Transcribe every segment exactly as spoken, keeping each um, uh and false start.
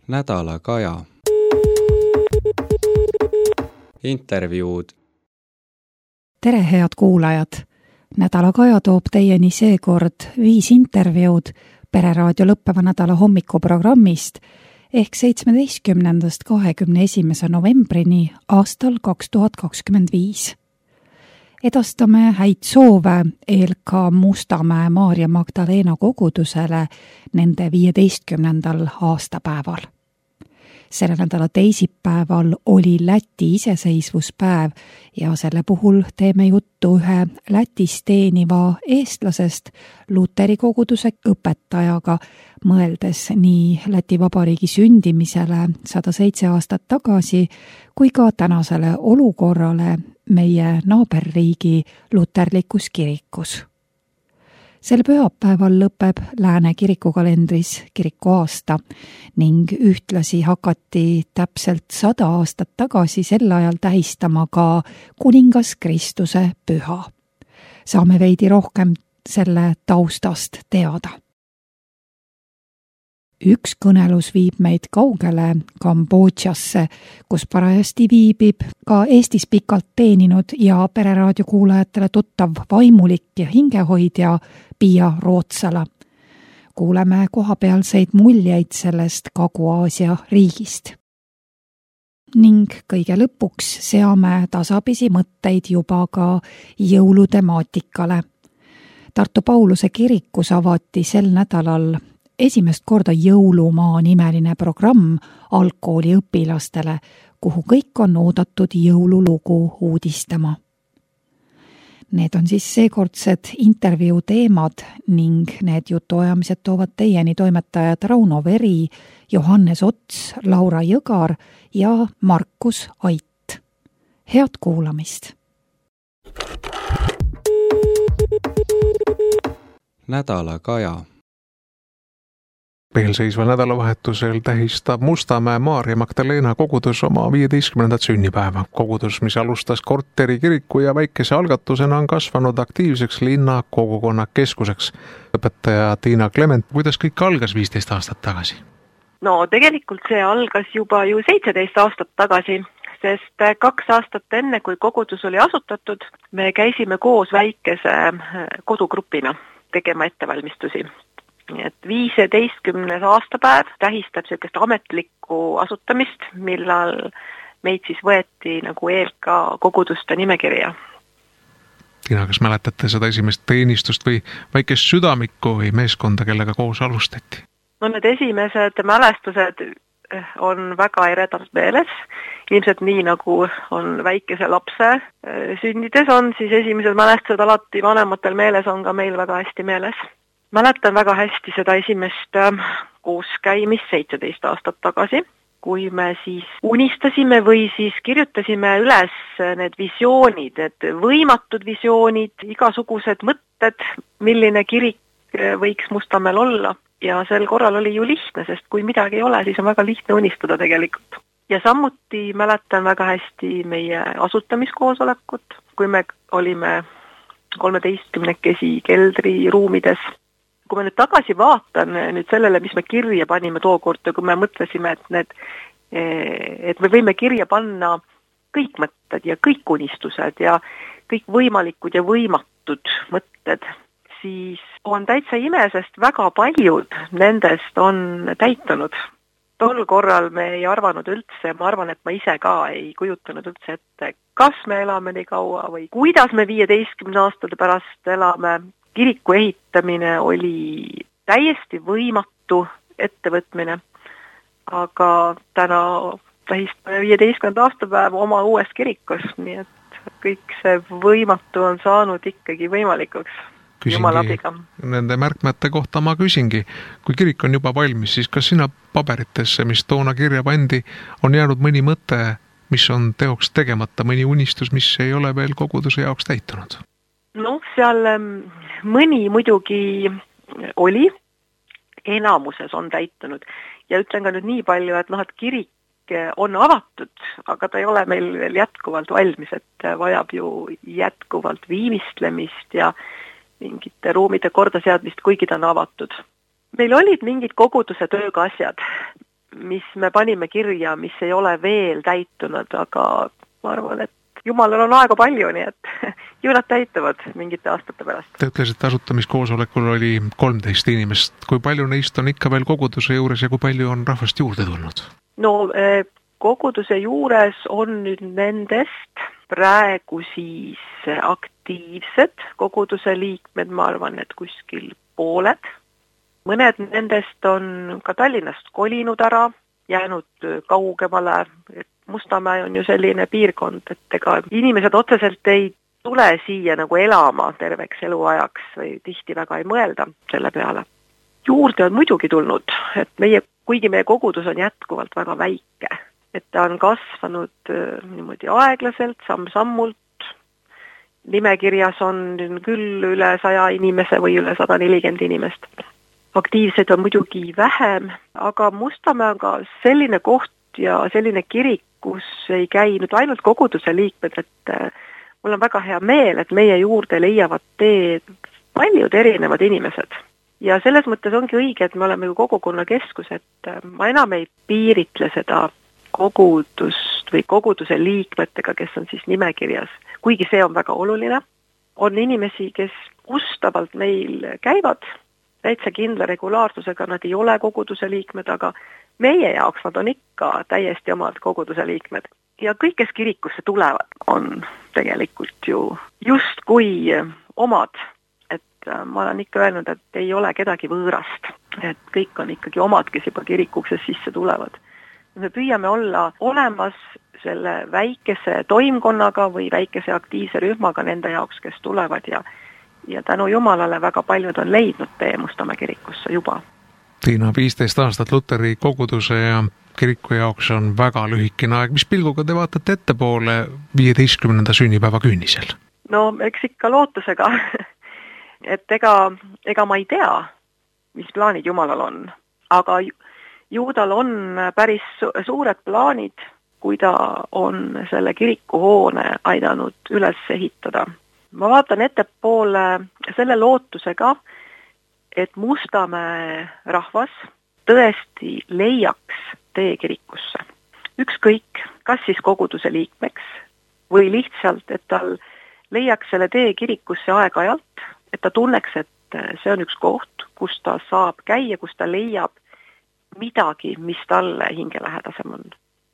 Nädala Kaja. Intervjuud. Tere, head kuulajad! Nädala Kaja toob teieni seekord viis intervjuud Pereraadio lõppeva nädala hommikuprogrammist ehk seitsmeteistkümnendast kahekümne esimese novembrini aastal kaks tuhat kakskümmend viis. Edastame häid soove E L K Mustamäe Maarja Magdalena kogudusele nende viieteistkümnendal aastapäeval. Selle nädala teisipäeval oli Läti iseseisvuspäev ja selle puhul teeme juttu ühe Lätis teeniva eestlasest Luteri koguduse õpetajaga, mõeldes nii Läti Vabariigi sündimisele sada seitse aastat tagasi kui ka tänasele olukorrale meie naaberriigi luterlikus kirikus. Sel pühapäeval lõpeb Lääne kirikukalendris kirikuaasta ning ühtlasi hakati täpselt sada aastat tagasi sel ajal tähistama ka kuningas Kristuse püha. Saame veidi rohkem selle taustast teada. Üks kõnelus viib meid kaugele Kambodžasse, kus parajasti viibib ka Eestis pikalt teeninud ja Pereraadio kuulajatele tuttav vaimulik ja hingehoidja Pia Rootsala. Kuuleme kohapealseid muljeid sellest Kagu-Aasia riigist. Ning kõige lõpuks seame tasapisi mõtteid juba ka jõulutemaatikale. Tartu Pauluse kirikus avati sel nädalal esimest korda Jõulumaa nimeline programm algkooli õpilastele, kuhu kõik on oodatud jõululugu uudistama. Need on siis seekordsed intervjuu teemad ning need jutuajamised toovad teieni toimetajad Rauno Veri, Johannes Ots, Laura Jõgar ja Markus Ait. Head kuulamist! Nädala Kaja. Eelseisval nädalavahetusel tähistab Mustamäe Maarja Magdalena kogudus oma viieteistkümnendat sünnipäeva. Kogudus, mis alustas korteri kiriku ja väikese algatusena, on kasvanud aktiivseks linna kogukonna keskuseks. Õpetaja Tiina Klement, kuidas kõik algas viisteist aastat tagasi? No tegelikult see algas juba ju seitseteist aastat tagasi, sest kaks aastat enne, kui kogudus oli asutatud, me käisime koos väikese kodugrupina tegema ettevalmistusi. Nii et viieteistkümnes aastapäev tähistab sellist ametlikku asutamist, millal meid siis võeti nagu E L K koguduste nimekirja. Tiina, kas mäletate seda esimest teenistust või väikest südamikku või meeskonda, kellega koos alustati? No need esimesed mälestused on väga eredalt meeles. Ilmselt nii nagu on väikese lapse sünnides on, siis esimesed mälestused alati vanematel meeles on ka meil väga hästi meeles. Mäletan väga hästi seda esimest kooskäimist seitseteist aastat tagasi, kui me siis unistasime või siis kirjutasime üles need visioonid, need võimatud visioonid, igasugused mõtted, milline kirik võiks Mustamäel olla. Ja sel korral oli ju lihtne, sest kui midagi ei ole, siis on väga lihtne unistada tegelikult. Ja samuti mäletan väga hästi meie asutamiskoosolekut, kui me olime kolmeteistkümnekesi keldri ruumides. Kui ma nüüd tagasi vaatan nüüd sellele, mis me kirja panime tookord, kui me mõtlesime, et, need, et me võime kirja panna kõik mõtted ja kõik unistused ja kõik võimalikud ja võimatud mõtted, siis on täitsa ime, sest väga paljud nendest on täitunud. Tol korral me ei arvanud üldse, ma arvan, et ma ise ka ei kujutanud üldse ette, kas me elame nii kaua või kuidas me viieteistkümne aastate pärast elame. Kiriku ehitamine oli täiesti võimatu ettevõtmine, aga täna tähistame viieteistkümnenda aastapäeva oma uues kirikus, nii et kõik see võimatu on saanud ikkagi võimalikuks. Jumala abiga. Nende märkmete kohta ma küsingi, kui kirik on juba valmis, siis kas sinna paberitesse, mis toona kirja pandi, on jäänud mõni mõte, mis on teoks tegemata, mõni unistus, mis ei ole veel koguduse jaoks täitunud? No seal mõni muidugi oli, enamuses on täitunud ja ütlen ka nüüd nii palju, et noh, et kirik on avatud, aga ta ei ole meil veel jätkuvalt valmis, et vajab ju jätkuvalt viimistlemist ja mingite ruumide kordaseadmist, kuigi ta on avatud. Meil olid mingid koguduse tööga asjad, mis me panime kirja, mis ei ole veel täitunud, aga ma arvan, et Jumalal on aega palju, nii et ju nad täituvad mingite aastate pärast. Te ütlesite, asutamiskoosolekul oli kolmteist inimest. Kui palju neist on ikka veel koguduse juures ja kui palju on rahvast juurde tulnud? No koguduse juures on nüüd nendest praegu siis aktiivsed koguduse liikmed, ma arvan, et kuskil pooled. Mõned nendest on ka Tallinnast kolinud ära, jäänud kaugemale. Mustamäe on ju selline piirkond, et ega inimesed otseselt ei tule siia nagu elama terveks eluajaks või tihti väga ei mõelda selle peale. Juurde on muidugi tulnud, et meie, kuigi meie kogudus on jätkuvalt väga väike, et ta on kasvanud niimoodi aeglaselt, samm-sammult. Nimekirjas on küll üle saja inimese või üle sada nelikümmend inimest. Aktiivseid on muidugi vähem, aga Mustamäe on ka selline koht ja selline kirik, kus ei käi nüüd ainult koguduse liikmed, et mul on väga hea meel, et meie juurde leiavad teed paljud erinevad inimesed. Ja selles mõttes ongi õige, et me oleme ju kogukonna keskus, et ma enam ei piiritle seda kogudust või koguduse liikmetega, kes on siis nimekirjas, kuigi see on väga oluline. On inimesi, kes ustavalt meil käivad, täitsa kindla regulaarsusega, nad ei ole koguduse liikmed, aga meie jaoks nad on ikka täiesti omad koguduse liikmed. Ja kõik, kes kirikusse tulevad, on tegelikult ju just kui omad. Et ma olen ikka öelnud, et ei ole kedagi võõrast. Et kõik on ikkagi omad, kes juba kirikuksest sisse tulevad. Me püüame olla olemas selle väikese toimkonnaga või väikese aktiivse rühmaga nende jaoks, kes tulevad ja Ja tänu Jumalale väga paljud on leidnud tee Mustamäe kirikusse juba. Tiina, viisteist aastat Luteri koguduse ja kiriku jaoks on väga lühikene aeg. Mis pilguga te vaatate ettepoole viieteistkümnenda sünnipäeva künnisel? No eks ikka lootusega, et ega, ega ma ei tea, mis plaanid Jumalal on. Aga ju tal on päris suured plaanid, kui ta on selle kirikuhoone aidanud üles ehitada. Ma vaatan ettepoole selle lootusega, et Mustamäe rahvas tõesti leiaks tee kirikusse. Ükskõik, kas siis koguduse liikmeks või lihtsalt, et tal leiaks selle tee kirikusse aeg-ajalt, et ta tunneks, et see on üks koht, kus ta saab käia, kus ta leiab midagi, mis talle hingelähedasem on.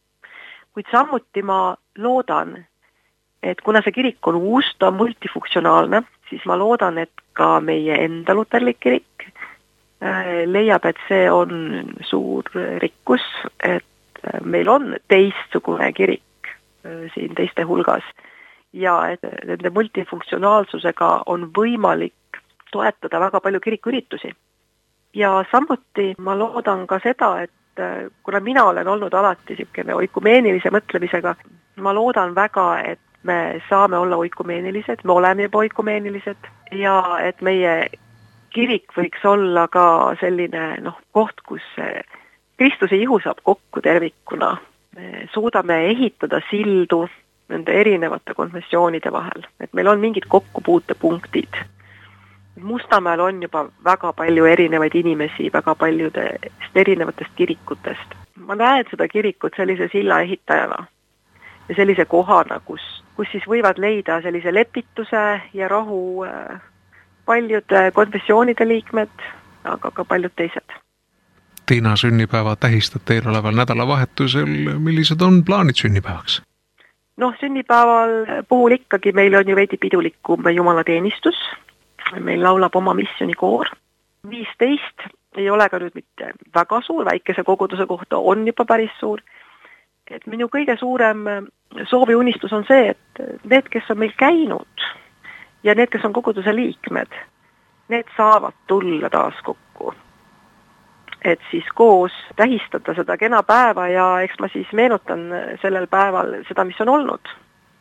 Kuid samuti ma loodan, et kuna see kirik on uus, ta on multifunktsionaalne, siis ma loodan, et ka meie enda luterlik kirik leiab, et see on suur rikkus, et meil on teistsugune kirik siin teiste hulgas ja et nende multifunktsionaalsusega on võimalik toetada väga palju kirikuüritusi. Ja samuti ma loodan ka seda, et kuna mina olen olnud alati selline oikumeenilise mõtlemisega, ma loodan väga, et me saame olla oikumeenilised, me oleme juba oikumeenilised ja et meie kirik võiks olla ka selline noh, koht, kus Kristuse ihu saab kokku tervikuna. Me suudame ehitada sildu nende erinevate konfessioonide vahel, et meil on mingid kokkupuutepunktid. Mustamäel on juba väga palju erinevaid inimesi, väga paljudest erinevatest kirikutest. Ma näen seda kirikut sellise silla ehitajana ja sellise kohana, kus, kus siis võivad leida sellise lepituse ja rahu paljud konfessioonide liikmed, aga ka paljud teised. Tiina, sünnipäeva tähistad teil oleval nädalavahetusel. Millised on plaanid sünnipäevaks? Noh, sünnipäeval puhul ikkagi meil on ju veidi pidulikum jumalateenistus. Meil laulab oma missionikoor. viisteist ei ole ka nüüd mitte väga suur, väikese koguduse kohta on juba päris suur. Et minu kõige suurem soovi unistus on see, et need, kes on meil käinud ja need, kes on koguduse liikmed, need saavad tulla taas kokku. Et siis koos tähistada seda kena päeva ja eks ma siis meenutan sellel päeval seda, mis on olnud.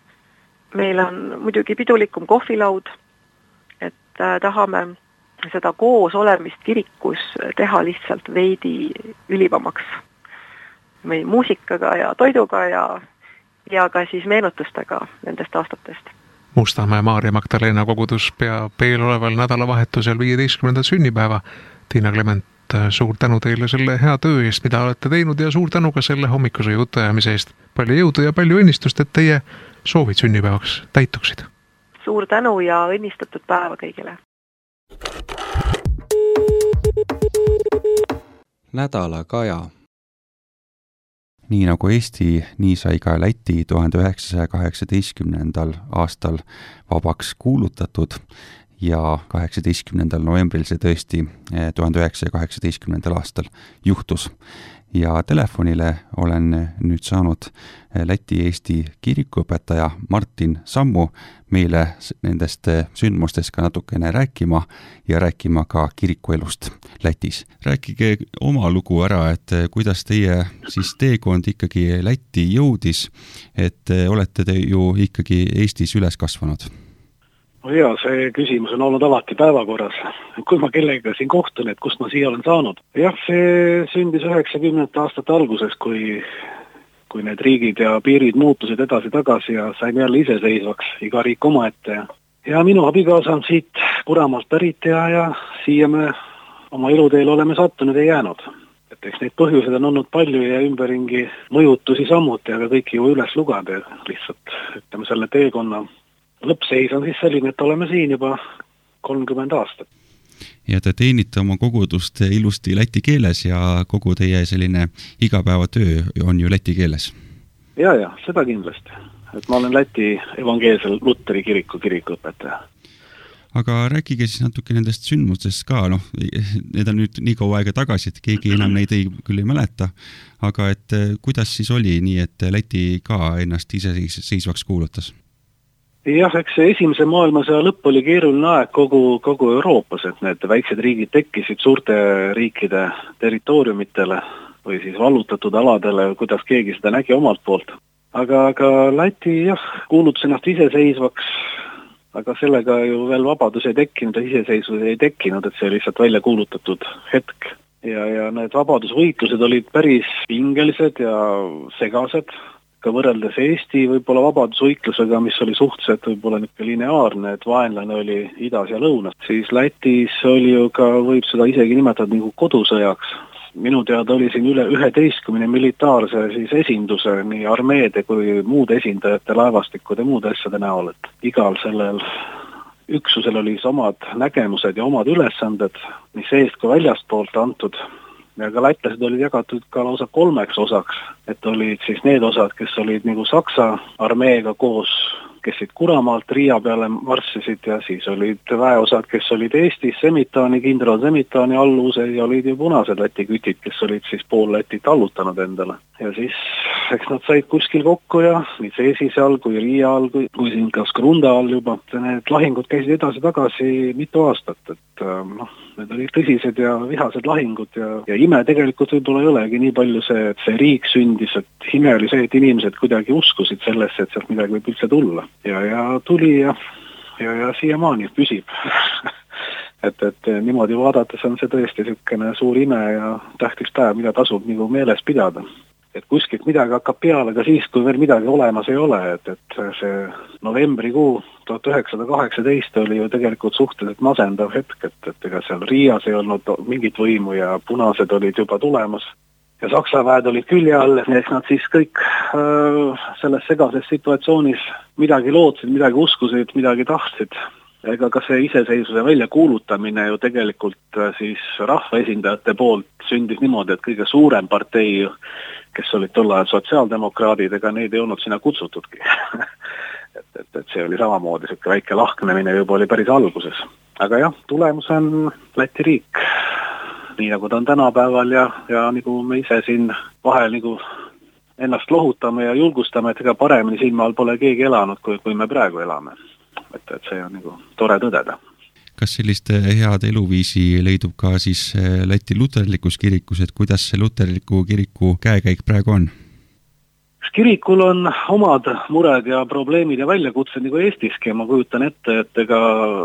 Meil on muidugi pidulikum kohvilaud, et tahame seda koos olemist kirikus teha lihtsalt veidi ülivamaks. Meie muusikaga ja toiduga ja, ja ka siis meenutustega nendest aastatest. Mustamäe Maarja Magdalena kogudus peab eeloleval nädalavahetusel viieteistkümnenda sünnipäeva. Tiina Clement, et suur tänu teile selle hea töö eest, mida olete teinud ja suur tänu ka selle hommikuse jutuajamise eest. Palju jõudu ja palju õnnistust, et teie soovid sünnipäevaks täituksid. Suur tänu ja õnnistatud päeva kõigile. Nädala Kaja. Nii nagu Eesti, nii sai ka Läti tuhande üheksasaja kaheksateistkümnendal aastal vabaks kuulutatud ja kaheksateistkümnendal novembril see tõesti tuhande üheksasaja kaheksateistkümnendal aastal juhtus. Ja telefonile olen nüüd saanud Läti-Eesti kirikuõpetaja Martin Sammu meile nendest sündmustest ka natukene rääkima ja rääkima ka kirikuelust Lätis. Rääkige oma lugu ära, et kuidas teie siis teekond ikkagi Lätti jõudis, et olete te ju ikkagi Eestis üles kasvanud? No jaa, see küsimus on olnud alati päevakorras. Kui ma kellega siin kohtun, et kust ma siia olen saanud? Jah, see sündis üheksakümnendate aastate alguses, kui, kui need riigid ja piirid muutusid edasi-tagasi ja saime jälle iseseisvaks, iga riik oma ette. Ja, ja minu abikaasa on siit Puramaalt pärit ja, ja siia me oma eluteel oleme sattunud ja jäänud. Et eks neid põhjuseid on olnud palju ja ümberringi mõjutusi samuti, aga kõik ju üles lugada lihtsalt, ütleme selle teekonna. Lõppseis on siis selline, et oleme siin juba kolmkümmend aastat. Ja te teenite oma kogudust ilusti läti keeles ja kogu teie selline igapäevatöö on ju läti keeles? Ja, ja, seda kindlasti. Et ma olen Läti evangeelsel Luteri kiriku kirikuõpetaja. Aga rääkige siis natuke nendest sündmustest ka, noh, need on nüüd nii kaua aega tagasi, et keegi enam neid ei, küll ei mäleta, aga et kuidas siis oli nii, et Läti ka ennast ise seisvaks kuulutas? Jah, eks see esimese maailmasõja lõpp oli keeruline aeg kogu, kogu Euroopas, et need väiksed riigid tekkisid suurte riikide territooriumitele või siis vallutatud aladele, kuidas keegi seda nägi omalt poolt. Aga, aga Läti jah, kuulutas ennast iseseisvaks, aga sellega ju veel vabadus ei tekkinud ja iseseisvus ei tekkinud, et see oli lihtsalt välja kuulutatud hetk. Ja, ja need vabadusvõitlused olid päris pingelised ja segased, ka võrreldes Eesti võib-olla vabadusvõitlusega, mis oli suhteliselt võib-olla niisugune lineaarne, et vaenlane oli idas ja lõunas. Siis Lätis oli ju ka, võib seda isegi nimetada nagu kodusõjaks. Minu teada oli siin üle üheteistkümne militaarse siis esinduse, nii armeede kui muude esindajate, laevastikud ja muude asjade näol, et igal sellel üksusel oli omad nägemused ja omad ülesanded, mis eest kui väljastpoolt antud. Ja ka lätlased olid jagatud ka lausa kolmeks osaks, et olid siis need osad, kes olid nagu Saksa armeega koos, kes siit Kuramaalt Riia peale marssisid ja siis olid väeosad, kes olid Eestis, Semitaani, kindral Semitaani alluse ja olid ju punased Läti kütid, kes olid siis pool Lätit allutanud endale. Ja siis eks nad said kuskil kokku ja nii Seesise all kui Riia all kui, kui siin ka Skrunda all juba. Need lahingud käisid edasi-tagasi mitu aastat, et noh, need olid tõsised ja vihased lahingud ja, ja ime tegelikult võib-olla ei olegi nii palju see, et see riik sündis, et ime oli see, et inimesed kuidagi uskusid sellesse, et sealt midagi võib üldse tulla. Ja, ja tuli ja, ja, ja siiamaani püsib. et, et niimoodi vaadates on see tõesti niisugune suur ime ja tähtis päev, mida tasub nagu meeles pidada. Et kuskilt midagi hakkab peale ka siis, kui veel midagi olemas ei ole, et, et see novembrikuu tuhat üheksasada kaheksateist oli ju tegelikult suhteliselt masendav hetk, et, et ega seal Riias ei olnud mingit võimu ja punased olid juba tulemas ja Saksa väed olid külje all, et nad siis kõik äh, selles segases situatsioonis midagi lootsid, midagi uskusid, midagi tahtsid. Ega ka see iseseisvuse välja kuulutamine ju tegelikult äh, siis rahvaesindajate poolt sündis niimoodi, et kõige suurem partei, kes olid tol ajal sotsiaaldemokraadid, ega neid ei olnud sinna kutsutudki. et, et, et see oli samamoodi, selline väike lahknemine juba oli päris alguses. Aga jah, tulemus on Läti riik, nii nagu ta on tänapäeval ja, ja nagu me ise siin vahel nagu ennast lohutame ja julgustame, et ega paremini silma all pole keegi elanud, kui, kui me praegu elame. Et, et see on nagu tore tõdeda. Kas sellist head eluviisi leidub ka siis Läti luterlikus kirikus, et kuidas see luterliku kiriku käekäik praegu on? Kirikul on omad mured ja probleemid ja väljakutsed nagu Eestiski ja ma kujutan ette, et ega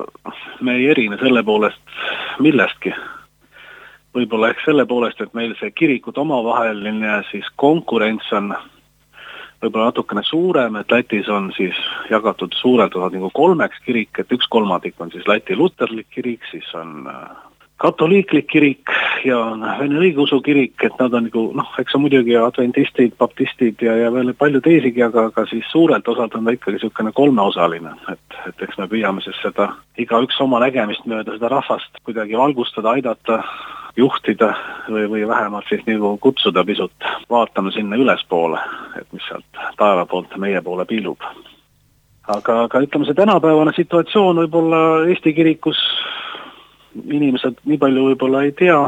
me ei erine selle poolest millestki. Võib-olla ehk selle poolest, et meil see kirikut omavaheline siis konkurents on võib-olla natukene suurem, et Lätis on siis jagatud suurelt osad nagu kolmeks kirik, et üks kolmandik on siis Läti luterlik kirik, siis on katoliiklik kirik ja Vene õigeusu kirik, et nad on nagu, noh, eks on muidugi adventistid, baptistid ja, ja veel palju teisigi, aga, aga siis suurelt osalt on ta ikkagi niisugune kolmeosaline, et, et eks me püüame siis seda igaüks oma nägemist mööda seda rahvast kuidagi valgustada, aidata, juhtida või, või vähemalt siis nagu kutsuda pisut vaatama sinna ülespoole, et mis sealt taeva poolt meie poole piilub. Aga, aga ütleme, see tänapäevane situatsioon võib-olla Eesti kirikus inimesed nii palju võib-olla ei tea,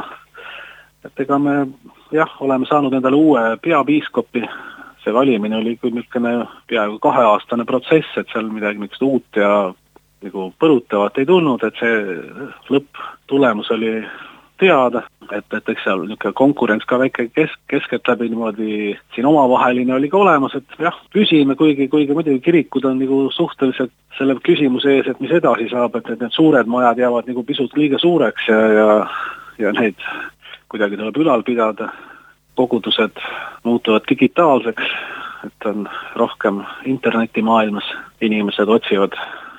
et ega me jah, oleme saanud endale uue peapiiskopi, see valimine oli küll niisugune peaaegu kaheaastane protsess, et seal midagi niisugust uut ja nagu põrutavat ei tulnud, et see lõpptulemus oli teada, et, et eks seal niisugune konkurents ka väike kesk, keskeltläbi niimoodi siin omavaheline oli ka olemas, et jah, püsime, kuigi, kuigi muidugi kirikud on nagu suhteliselt selle küsimuse ees, et mis edasi saab, et, et need suured majad jäävad nagu pisut liiga suureks ja, ja, ja neid kuidagi tuleb ülal pidada, kogudused muutuvad digitaalseks, et on rohkem internetimaailmas, inimesed otsivad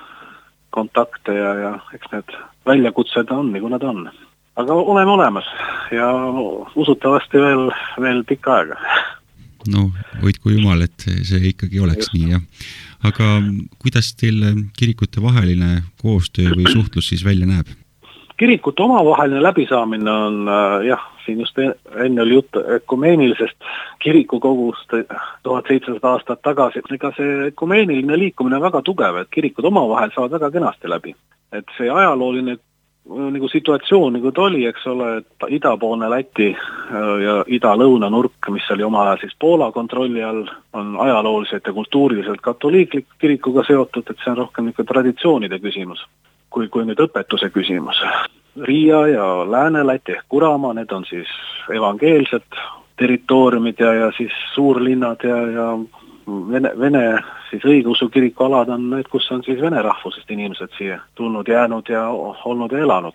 kontakte ja, ja eks need väljakutsed on, nagu nad on. Aga oleme olemas ja usutavasti veel, veel pikka aega. No, hoidku jumal, et see ikkagi oleks Just. Nii, jah. Aga kuidas teil kirikute vaheline koostöö või suhtlus siis välja näeb? Kirikute omavaheline läbisaamine on, jah, siin just enne oli jutt ökumeenilisest kirikukogust tuhat seitsesada aastat tagasi. Ega see ökumeeniline liikumine on väga tugev, et kirikud omavahel saavad väga kenasti läbi. Et see ajalooline nagu situatsioon, nagu ta oli, eks ole, et idapoolne Läti ja ida-lõuna nurk, mis oli omal ajal siis Poola kontrolli all, on ajalooliselt ja kultuuriliselt katoliiklik kirikuga seotud, et see on rohkem niisugune traditsioonide küsimus, kui, kui nüüd õpetuse küsimus. Riia ja Lääne-Läti ehk Kuramaa, need on siis evangeelsed territooriumid ja, ja siis suurlinnad ja, ja Vene, Vene siis õigeusu kirikualad on need, kus on siis vene rahvusest inimesed siia tulnud, jäänud ja olnud ja elanud.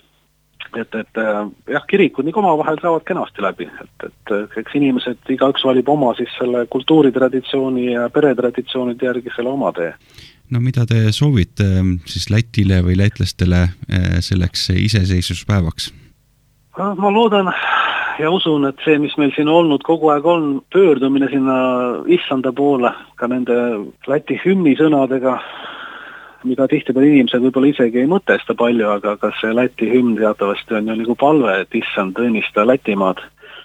Et, et jah, kirikud nii omavahel saavad kenasti läbi, et, et eks inimesed, igaüks valib oma siis selle kultuuritraditsiooni ja peretraditsioonide järgi selle oma tee. No mida te soovite siis Lätile või lätlastele selleks iseseisvuspäevaks? Ma loodan ja usun, et see, mis meil siin olnud kogu aeg on, pöördumine sinna issanda poole, ka nende Läti hümni sõnadega, mida tihtipeale inimesed võib-olla isegi ei mõtesta palju, aga kas see Läti hümn teatavasti on ju nagu palve, et issand õnnista Lätimaad.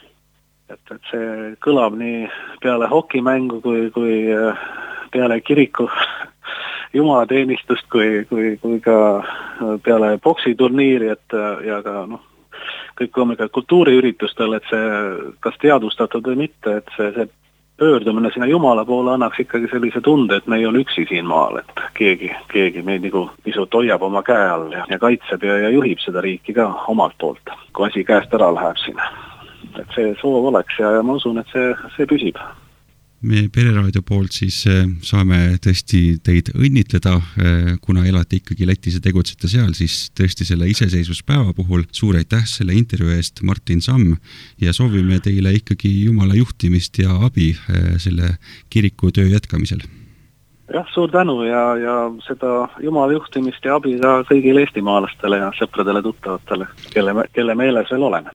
Et, et see kõlab nii peale hokimängu kui, kui peale kiriku jumalateenistust kui, kui, kui ka peale poksiturniiri, et ja ka noh, kõik on ka kultuuriüritustel, et see kas teadvustatud või mitte, et see, see pöördumine sinna Jumala poole annaks ikkagi sellise tunde, et me ei ole üksi siin maal, et keegi, keegi meid nagu pisut hoiab oma käe all ja, ja kaitseb ja, ja juhib seda riiki ka omalt poolt, kui asi käest ära läheb sinna. Et see soov oleks ja, ja ma usun, et see, see püsib. Me Pereraadio poolt siis saame tõesti teid õnnitleda, kuna elate ikkagi Lätis ja tegutsete seal, siis tõesti selle iseseisvuspäeva puhul suur aitäh selle intervjuu eest, Martin Samm, ja soovime teile ikkagi Jumala juhtimist ja abi selle kiriku töö jätkamisel. Jah, suur tänu ja, ja seda Jumala juhtimist ja abi ka kõigile eestimaalastele ja sõpradele tuttavatele, kelle, kelle meeles veel oleme.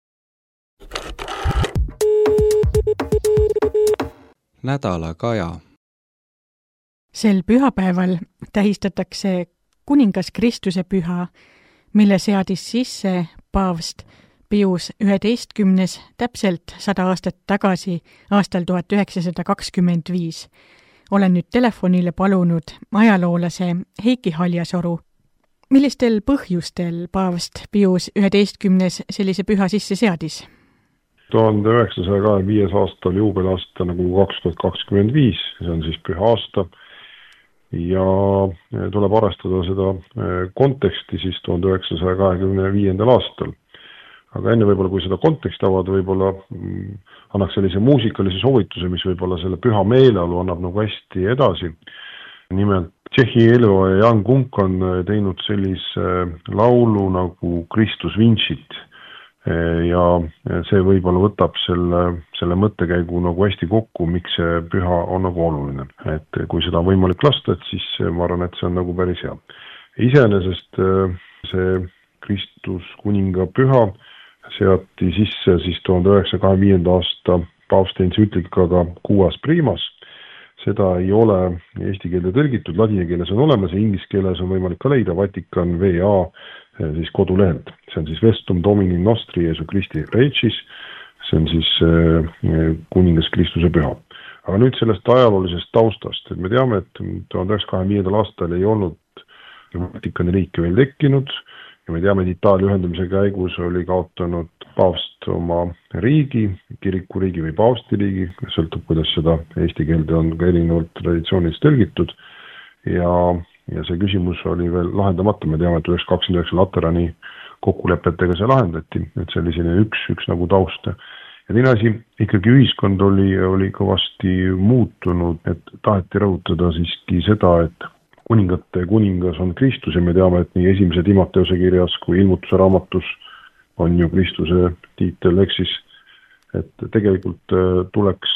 Nädala kaja. Sel pühapäeval tähistatakse kuningas Kristuse püha, mille seadis sisse paavst Pius üheteistkümnes täpselt sada aastat tagasi aastal tuhat üheksasada kakskümmend viis. Olen nüüd telefonile palunud ajaloolase Heiki Haljasoru. Millistel põhjustel paavst Pius üheteistkümnes sellise püha sisse seadis? tuhande üheksasaja kahekümne viies aastal juubelaasta nagu kaks tuhat kakskümmend viis, see on siis püha aasta ja tuleb arvestada seda konteksti siis tuhande üheksasaja kahekümne viiendal aastal. Aga enne võib-olla, kui seda konteksti avada, võib-olla annaks sellise muusikalise soovituse, mis võib-olla selle püha meeleolu annab nagu hästi edasi. Nimelt Tšehhi Elvo ja Jan Kunk on teinud sellise laulu nagu Kristus Vincit. Ja see võib-olla võtab selle, selle mõttekäigu nagu hästi kokku, miks see püha on nagu oluline. Et kui seda on võimalik lasta, et siis ma arvan, et see on nagu päris hea. Iseenesest see Kristus kuninga püha seati sisse siis tuhande üheksasaja kahekümne viienda aasta paavsti entsüklikaga Quas Primas. Seda ei ole eesti keelde tõlgitud, ladina keeles on olemas ja inglise keeles on võimalik ka leida Vatikan V A siis kodulehelt. See on siis Vestum Domini Nostri Jesu Christi Regis, see on siis kuningas Kristuse püha. Aga nüüd sellest ajaloolisest taustast, et me teame, et tuhande üheksasaja kahekümne viiendal aastal ei olnud Vatikani riiki veel tekkinud ja me teame, et Itaalia ühendamise käigus oli kaotanud paavst oma riigi, kirikuriigi või paavstiriigi, sõltub, kuidas seda eesti keelde on ka erinevalt traditsioonidest tõlgitud ja, ja see küsimus oli veel lahendamata, me teame, et üheksasada kakskümmend üheksa Laterani kokkulepetega see lahendati, et see oli selline üks, üks nagu taust. Ja teine asi, ikkagi ühiskond oli, oli kõvasti muutunud, et taheti rõhutada siiski seda, et kuningate kuningas on Kristus ja me teame, et nii esimese Timoteuse kirjas kui ilmutuse raamatus on ju Kristuse tiitel eksis, et tegelikult tuleks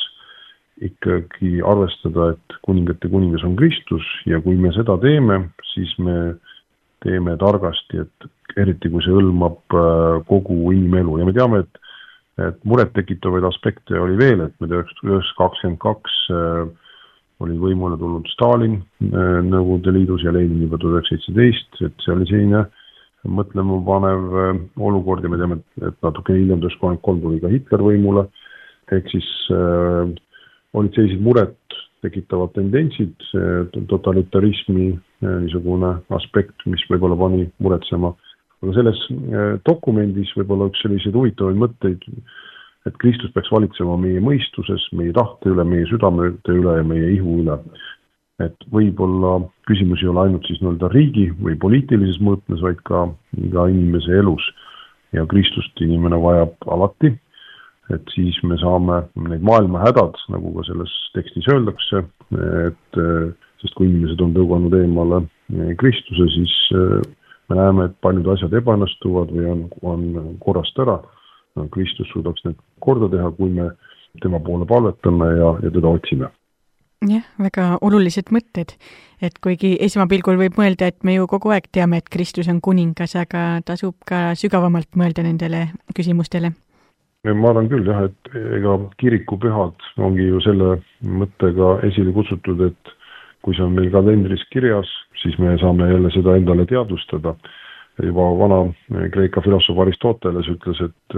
ikkagi arvestada, et kuningate kuningas on Kristus ja kui me seda teeme, siis me teeme targasti, et eriti kui see hõlmab kogu inimelu ja me teame, et, et muret tekitavaid aspekte oli veel, et me üheksasada kakskümmend kaks oli võimule tulnud Stalin Nõukogude Liidus ja Lenin juba tuhat üheksasada seitseteist, et see oli selline mõtlema panev olukord ja me teame, et natuke hiljem tuhat üheksasada kolmkümmend kolm tuli ka Hitler võimule, ehk siis äh, olid sellised muret tekitavad tendentsid, totalitarismi äh, niisugune aspekt, mis võib-olla pani muretsema. Aga selles äh, dokumendis võib-olla üks selliseid huvitavaid mõtteid, et Kristus peaks valitsema meie mõistuses, meie tahte üle, meie südamete üle ja meie ihu üle. Et võib-olla küsimus ei ole ainult siis nõelda riigi või poliitilises mõõtmes, vaid ka iga inimese elus. Ja Kristust inimene vajab alati, et siis me saame neid maailma hädad, nagu ka selles tekstis öeldakse, et sest kui inimesed on tõuganud eemale Kristuse, siis me näeme, et paljud asjad ebaõnnestuvad või on, on korrast ära. Kristus suudaks need korda teha, kui me tema poole palvetame ja, ja teda otsime. Jah, väga olulised mõtted, et kuigi esmapilgul võib mõelda, et me ju kogu aeg teame, et Kristus on kuningas, aga tasub ka sügavamalt mõelda nendele küsimustele. Ma arvan küll jah, et ega kirikupühad ongi ju selle mõttega esile kutsutud, et kui see on meil kalendris kirjas, siis me saame jälle seda endale teadvustada. Juba vana Kreeka filosoof Aristoteles ütles, et,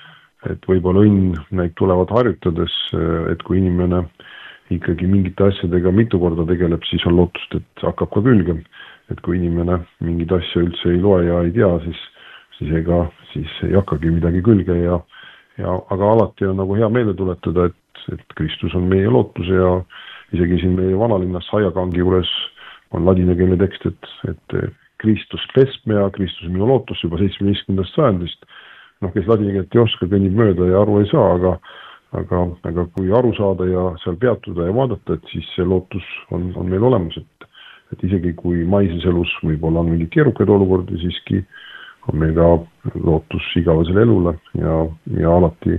et võib-olla õnn neid tulevad harjutades, et kui inimene ikkagi mingite asjadega mitu korda tegeleb, siis on lootust, et hakkab ka külgem. Et kui inimene mingid asja üldse ei loe ja ei tea, siis, siis ega siis ei hakkagi midagi külge. Ja, ja, aga alati on nagu hea meelde tuletada, et, et Kristus on meie lootus ja isegi siin meie vanalinnas Saiakangi juures on ladinakeelne tekst, et, et Kristus pestmea, Kristus minu lootus juba seitsmeteistkümnendast sajandist. Noh, kes ladinakeelt ei oska, kõnnib mööda ja aru ei saa, aga Aga, aga kui aru saada ja seal peatuda ja vaadata, et siis see lootus on, on meil olemas, et, et isegi kui maises elus võib-olla on mingi keerukaid olukordi, siiski on meil ka lootus igavesele elule ja, ja alati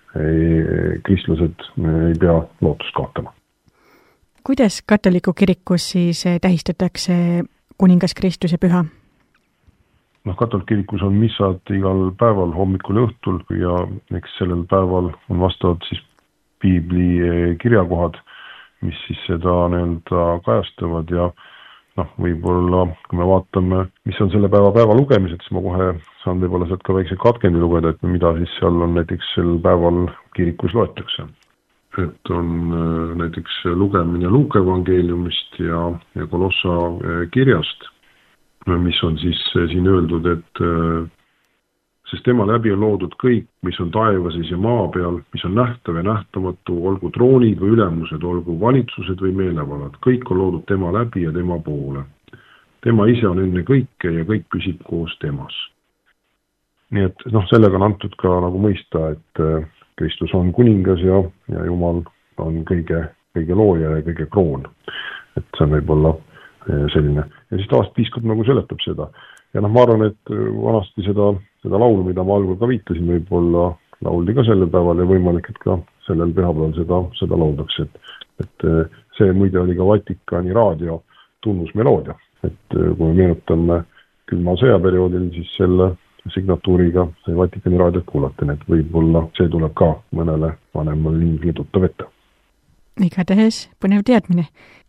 ei, kristlased ei pea lootust kaotama. Kuidas katoliku kirikus siis tähistatakse kuningas Kristuse püha? noh, katoliku kirikus on missad igal päeval hommikul ja õhtul ja eks sellel päeval on vastavad siis piibli kirjakohad, mis siis seda nii-öelda kajastavad ja noh, võib-olla kui me vaatame, mis on selle päeva päeva lugemised, siis ma kohe saan võib-olla sealt ka väikse katkendi lugeda, et mida siis seal on näiteks sel päeval kirikus loetakse. Et on näiteks lugemine Luuka evangeeliumist ja, ja Kolossa kirjast, mis on siis siin öeldud, et sest tema läbi on loodud kõik, mis on taevases ja maa peal, mis on nähtav ja nähtamatu, olgu troonid või ülemused, olgu valitsused või meelevalad. Kõik on loodud tema läbi ja tema poole. Tema ise on enne kõike ja kõik püsib koos temas. Nii et noh, sellega on antud ka nagu mõista, et Kristus on kuningas ja, ja Jumal on kõige, kõige looja ja kõige kroon. Et see on võib-olla selline. Ja siis tavaliselt piiskop nagu seletab seda. Ja noh, ma arvan, et vanasti seda, seda laulu, mida ma algul ka viitasin, võib-olla lauldi ka sellel päeval ja võimalik, et ka sellel pühapäeval seda, seda lauldakse. Et, et see muide oli ka Vatikani raadio tunnusmeloodia. Et kui me meenutame külma sõjaperioodil siis selle signatuuriga sai Vatikani raadiot kuulata, nii et võib-olla see tuleb ka mõnele vanemale inimesele tuttav ette. Igatahes põnev teadmine.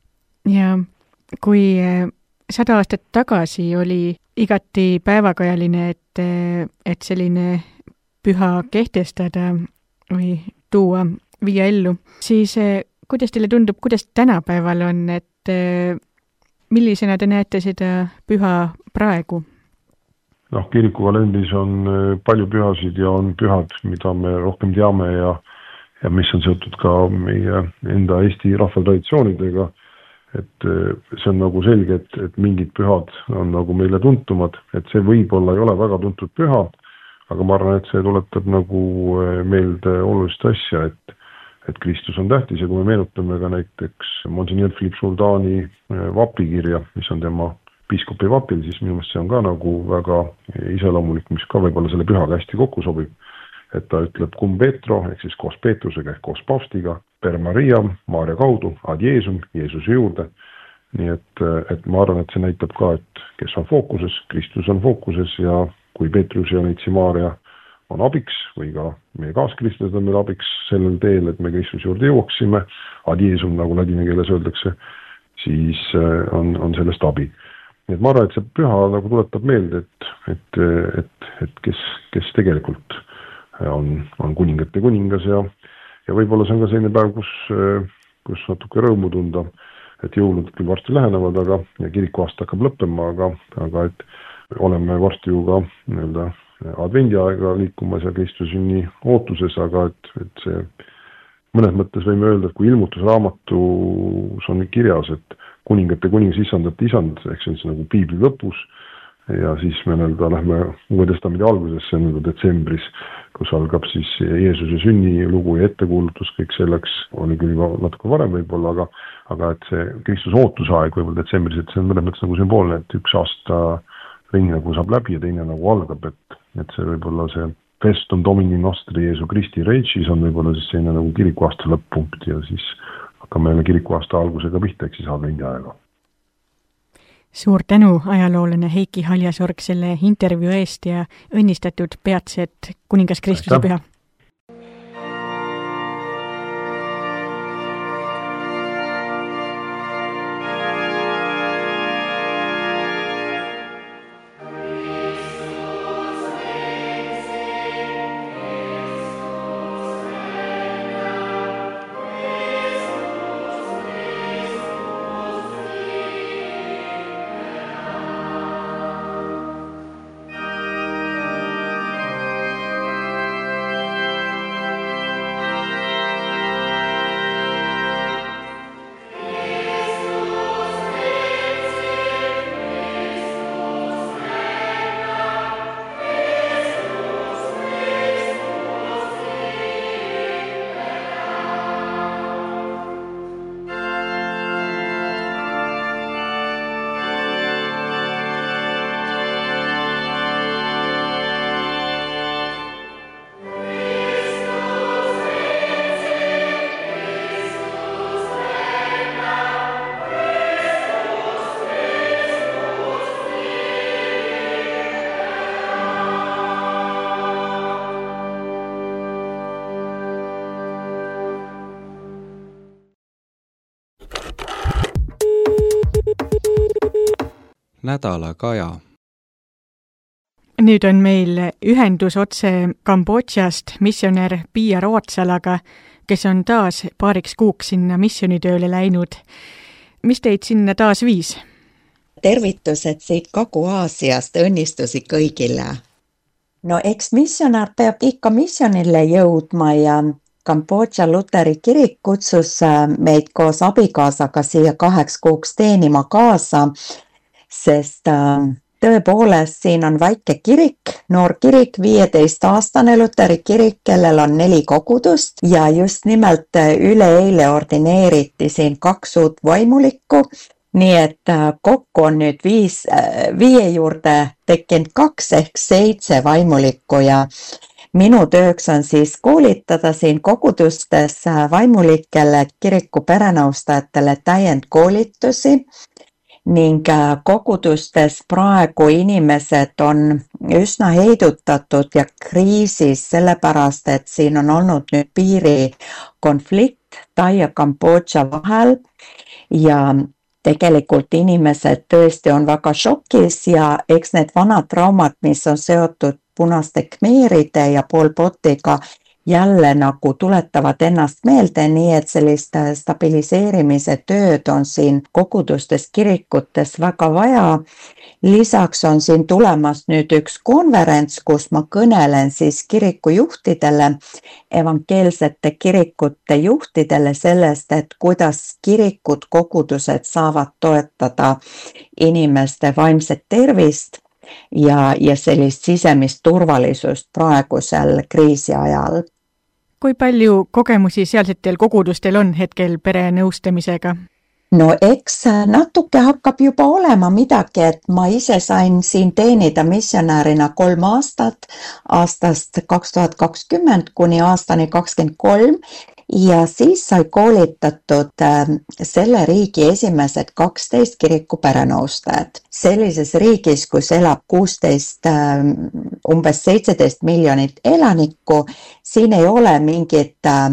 Ja kui sada aastat tagasi oli igati päevakajaline, et, et selline püha kehtestada või tuua, viia ellu, siis kuidas teile tundub, kuidas tänapäeval on, et millisena te näete seda püha praegu? Noh, kirikukalendris on palju pühasid ja on pühad, mida me rohkem teame ja, ja mis on seotud ka meie enda Eesti rahvatraditsioonidega. Et see on nagu selge, et, et mingid pühad on nagu meile tuntumad, et see võib-olla ei ole väga tuntud püha, aga ma arvan, et see tuletab nagu meelde olulist asja, et, et Kristus on tähtis ja kui me meenutame ka näiteks Monsignor Philippe Jourdani vapikirja, mis on tema piiskopi vapil, siis minu meelest see on ka nagu väga iseloomulik, mis ka võib-olla selle pühaga hästi kokku sobib. Et ta ütleb cum Petro, ehk siis koos Peetrusega ehk koos paavstiga, per Mariam, Maaria kaudu, ad Jeesum, Jeesuse juurde. Nii et, et ma arvan, et see näitab ka, et kes on fookuses, Kristus on fookuses ja kui Peetrus ja Neitsi Maaria on abiks või ka meie kaaskristused on meil abiks sellel teel, et me Kristuse juurde jõuaksime, ad Jeesum, nagu ladina keeles öeldakse, siis on, on sellest abi. Nii et ma arvan, et see püha nagu tuletab meelde, et, et, et, et kes, kes tegelikult on, on kuningate kuningas ja, ja võib-olla see on ka selline päev, kus, kus natuke rõõmu tunda, et jõulud küll varsti lähenevad, aga ja kirikuaasta hakkab lõppema, aga, aga et oleme varsti ju ka nii-öelda advendiaega liikumas ja Kristuse sünni ootuses, aga et, et see mõnes mõttes võime öelda, et kui ilmutusraamatus on kirjas, et kuningate kuningas isandate isand, ehk see on see nagu piibli lõpus, ja siis me nii-öelda lähme Uue Testamendi algusesse nii-öelda detsembris, kus algab siis Jeesuse sünni lugu ja ettekuulutus, kõik selleks oli küll natuke varem võib-olla, aga, aga et see Kristuse ootusaeg võib-olla detsembris, et see on mõnes mõttes nagu sümboolne, et üks aasta ring nagu saab läbi ja teine nagu algab, et, et see võib-olla see Festum Domini Nostri Jeesu Kristi Reitsis on võib-olla siis selline nagu kirikuaasta lõpp-punkt ja siis hakkame jälle kirikuaasta algusega pihta, eks siis advendi aega. Suur tänu ajaloolane Heiki Haljasorg selle intervjuu eest ja õnnistatud peatset kuningas Kristuse püha. Nädala kaja. Nüüd on meil ühendus otse Kambodžast missionär Pia Rootsalaga, kes on taas paariks kuuks sinna missionitööle läinud. Mis teid sinna taas viis? Tervitused siit Kagu-Aasiast, õnnistusi kõigile. No eks missionär peab ikka missionille jõudma ja Kambodža Luteri kirik kutsus meid koos abikaasaga siia kaheks kuuks teenima kaasa, sest tõepoolest siin on väike kirik, noor kirik, viieteist-aastane Luteri kirik, kellel on neli kogudust ja just nimelt üleeile ordineeriti siin kaks uut vaimulikku, nii et kokku on nüüd viis, viie juurde tekkinud kaks ehk seitse vaimulikku ja minu tööks on siis koolitada siin kogudustes vaimulikele kiriku perenõustajatele täiendkoolitusi. ning kogudustes praegu inimesed on üsna heidutatud ja kriisis sellepärast, et siin on olnud nüüd piirikonflikt Tai ja Kambodža vahel ja tegelikult inimesed tõesti on väga šokis ja eks need vanad traumad, mis on seotud punaste khmeeride ja Pol Potiga, jälle nagu tuletavad ennast meelde, nii et sellist stabiliseerimise tööd on siin kogudustes, kirikutes väga vaja. Lisaks on siin tulemas nüüd üks konverents, kus ma kõnelen siis kirikujuhtidele, evangeelsete kirikute juhtidele sellest, et kuidas kirikud, kogudused saavad toetada inimeste vaimset tervist ja, ja sellist sisemist turvalisust praegusel kriisi ajal. Kui palju kogemusi sealsetel kogudustel on hetkel perenõustamisega? No eks natuke hakkab juba olema midagi, et ma ise sain siin teenida missionäärina kolm aastat, aastast kaks tuhat kakskümmend kuni aastani kakskümmend kolm ja siis sai koolitatud selle riigi esimesed kaksteist kiriku perenõustajat. Sellises riigis, kus elab kuusteist, umbes seitseteist miljonit elanikku, siin ei ole mingit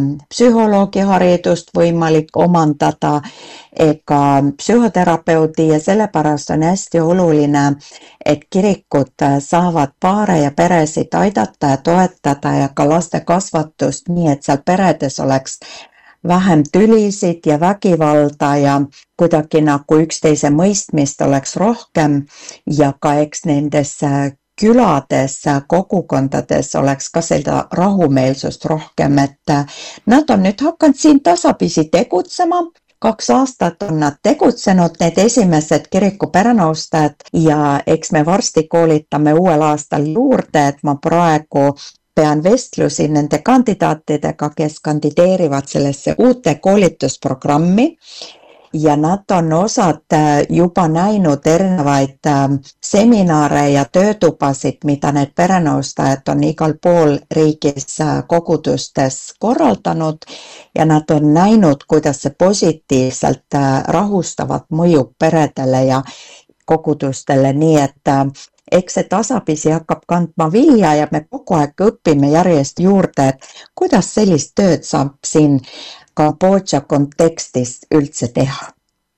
psühholoogiharidust võimalik omandada ega psühhoterapeudi ja sellepärast on hästi oluline, et kirikud saavad paare ja peresid aidata ja toetada ja ka laste kasvatust, nii et seal peredes oleks vähem tülisid ja vägivalda ja kuidagi nagu üksteise mõistmist oleks rohkem ja ka eks nendes külades, kogukondades oleks ka seda rahumeelsust rohkem, et nad on nüüd hakanud siin tasapisi tegutsema. Kaks aastat on nad tegutsenud, need esimesed kiriku perenõustajad ja eks me varsti koolitame uuel aastal juurde, et ma praegu pean vestlusi nende kandidaatidega, kes kandideerivad sellesse uute koolitusprogrammi ja nad on osad juba näinud erinevaid seminare ja töötubasid, mida need perenõustajad on igal pool riigis kogudustes korraldanud ja nad on näinud, kuidas see positiivselt rahustavalt mõjub peredele ja kogudustele, nii et eks see tasapisi hakkab kandma vilja ja me kogu aeg õpime järjest juurde, et kuidas sellist tööd saab siin Kambodža kontekstis üldse teha.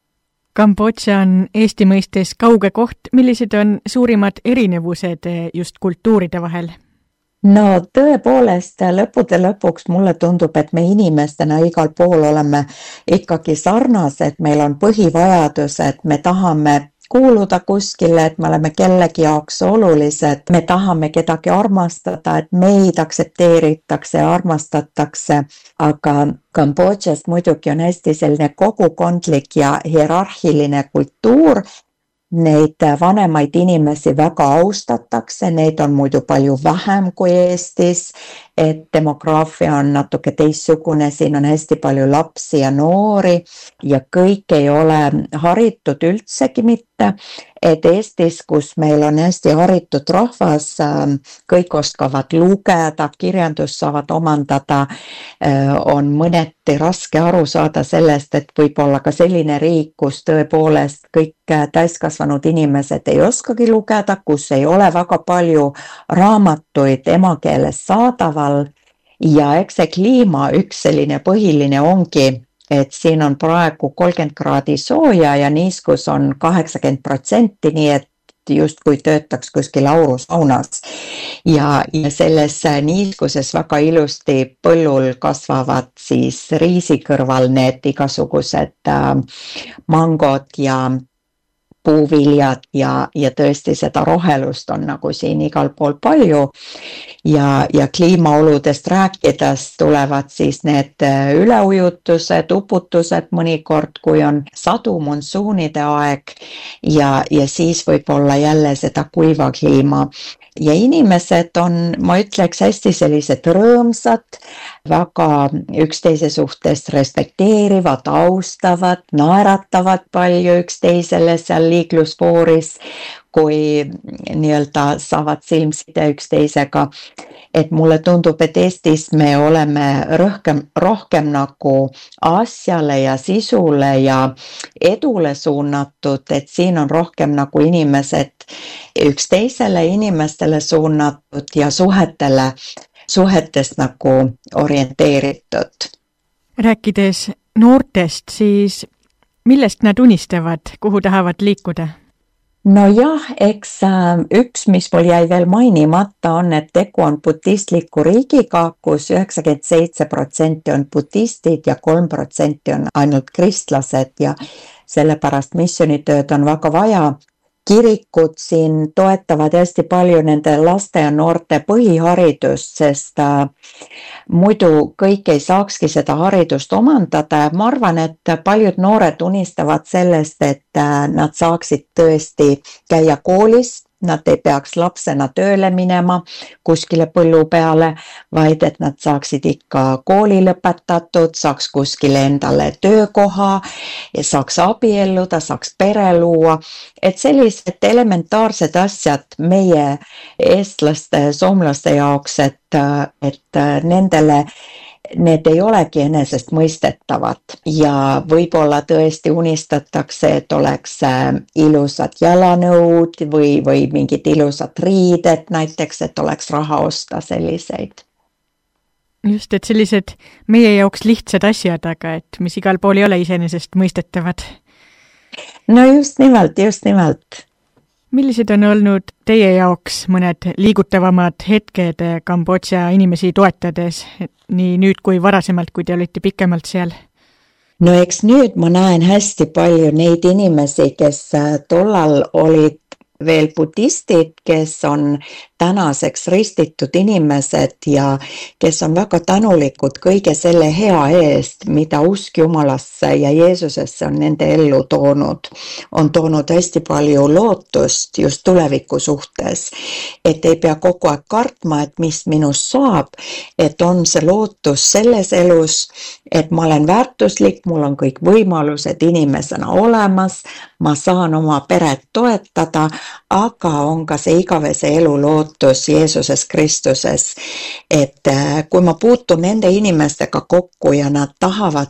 Kambodža on Eesti mõistes kauge koht. Millised on suurimad erinevused just kultuuride vahel? No tõepoolest lõppude lõpuks mulle tundub, et me inimestena igal pool oleme ikkagi sarnased, meil on põhivajadused, me tahame kuuluda kuskile, et me oleme kellegi jaoks olulised, me tahame kedagi armastada, et meid aktsepteeritakse ja armastatakse, aga Kambodžas muidugi on hästi selline kogukondlik ja hierarhiline kultuur. Neid vanemaid inimesi väga austatakse, neid on muidu palju vähem kui Eestis, et demograafia on natuke teistsugune, siin on hästi palju lapsi ja noori ja kõik ei ole haritud üldsegi mitte, et Eestis, kus meil on hästi haritud rahvas, kõik oskavad lugeda, kirjandust saavad omandada, on mõneti raske aru saada sellest, et võib olla ka selline riik, kus tõepoolest kõik täiskasvanud inimesed ei oskagi lugeda, kus ei ole väga palju raamatuid emakeeles saadaval ja eks see kliima üks selline põhiline ongi, et siin on praegu kolmkümmend kraadi sooja ja niiskus on kaheksakümmend protsenti, nii et justkui töötaks kuskil aurusaunas ja, ja selles niiskuses väga ilusti põllul kasvavad siis riisi kõrval need igasugused äh, mangod ja puuviljad ja, ja tõesti seda rohelust on nagu siin igal pool palju ja, ja kliimaoludest rääkides tulevad siis need üleujutused, uputused mõnikord, kui on sadu monsuunide aeg ja, ja siis võib olla jälle seda kuiva kliima. Ja inimesed on, ma ütleks, hästi sellised rõõmsad, väga üksteise suhtes respekteerivad, austavad, naeratavad palju üksteisele seal liiklusfooris, kui nii-öelda saavad silmside üksteisega. Et mulle tundub, et Eestis me oleme rohkem, rohkem nagu asjale ja sisule ja edule suunatud, et siin on rohkem nagu inimesed üksteisele inimestele suunatud ja suhetele, suhetest nagu orienteeritud. Rääkides noortest, siis millest nad unistavad, kuhu tahavad liikuda? No jah, eks üks, mis mul jäi veel mainimata, on, et tegu on budistliku riigiga, kus üheksakümmend seitse protsenti on budistid ja kolm protsenti on ainult kristlased ja sellepärast missionitööd on väga vaja. Kirikud siin toetavad hästi palju nende laste ja noorte põhiharidust, sest äh, muidu kõik ei saakski seda haridust omandada. Ma arvan, et paljud noored unistavad sellest, et äh, nad saaksid tõesti käia koolis, nad ei peaks lapsena tööle minema kuskile põllu peale, vaid et nad saaksid ikka kooli lõpetatud, saaks kuskile endale töökoha ja saaks abielluda, saaks pere luua. Et sellised elementaarsed asjad meie eestlaste, soomlaste jaoks, et, et nendele need ei olegi enesest mõistetavad ja võib-olla tõesti unistatakse, et oleks ilusad jalanõud või, või mingid ilusad riided näiteks, et oleks raha osta selliseid. Just, et sellised meie jaoks lihtsad asjad, aga et mis igal pool ei ole iseenesest mõistetavad. No just nimelt, just nimelt. Millised on olnud teie jaoks mõned liigutavamad hetked Kambodža inimesi toetades, nii nüüd kui varasemalt, kui te olite pikemalt seal? No eks nüüd ma näen hästi palju neid inimesi, kes tollal olid veel budistid, kes on tänaseks ristitud inimesed ja kes on väga tänulikud kõige selle hea eest, mida usk Jumalasse ja Jeesusesse on nende ellu toonud. On toonud hästi palju lootust just tuleviku suhtes, et ei pea kogu aeg kartma, et mis minust saab, et on see lootus selles elus, et ma olen väärtuslik, mul on kõik võimalused inimesena olemas, ma saan oma peret toetada, aga on ka see igavese elu lootus Jeesuses Kristuses, et kui ma puutun nende inimestega kokku ja nad tahavad,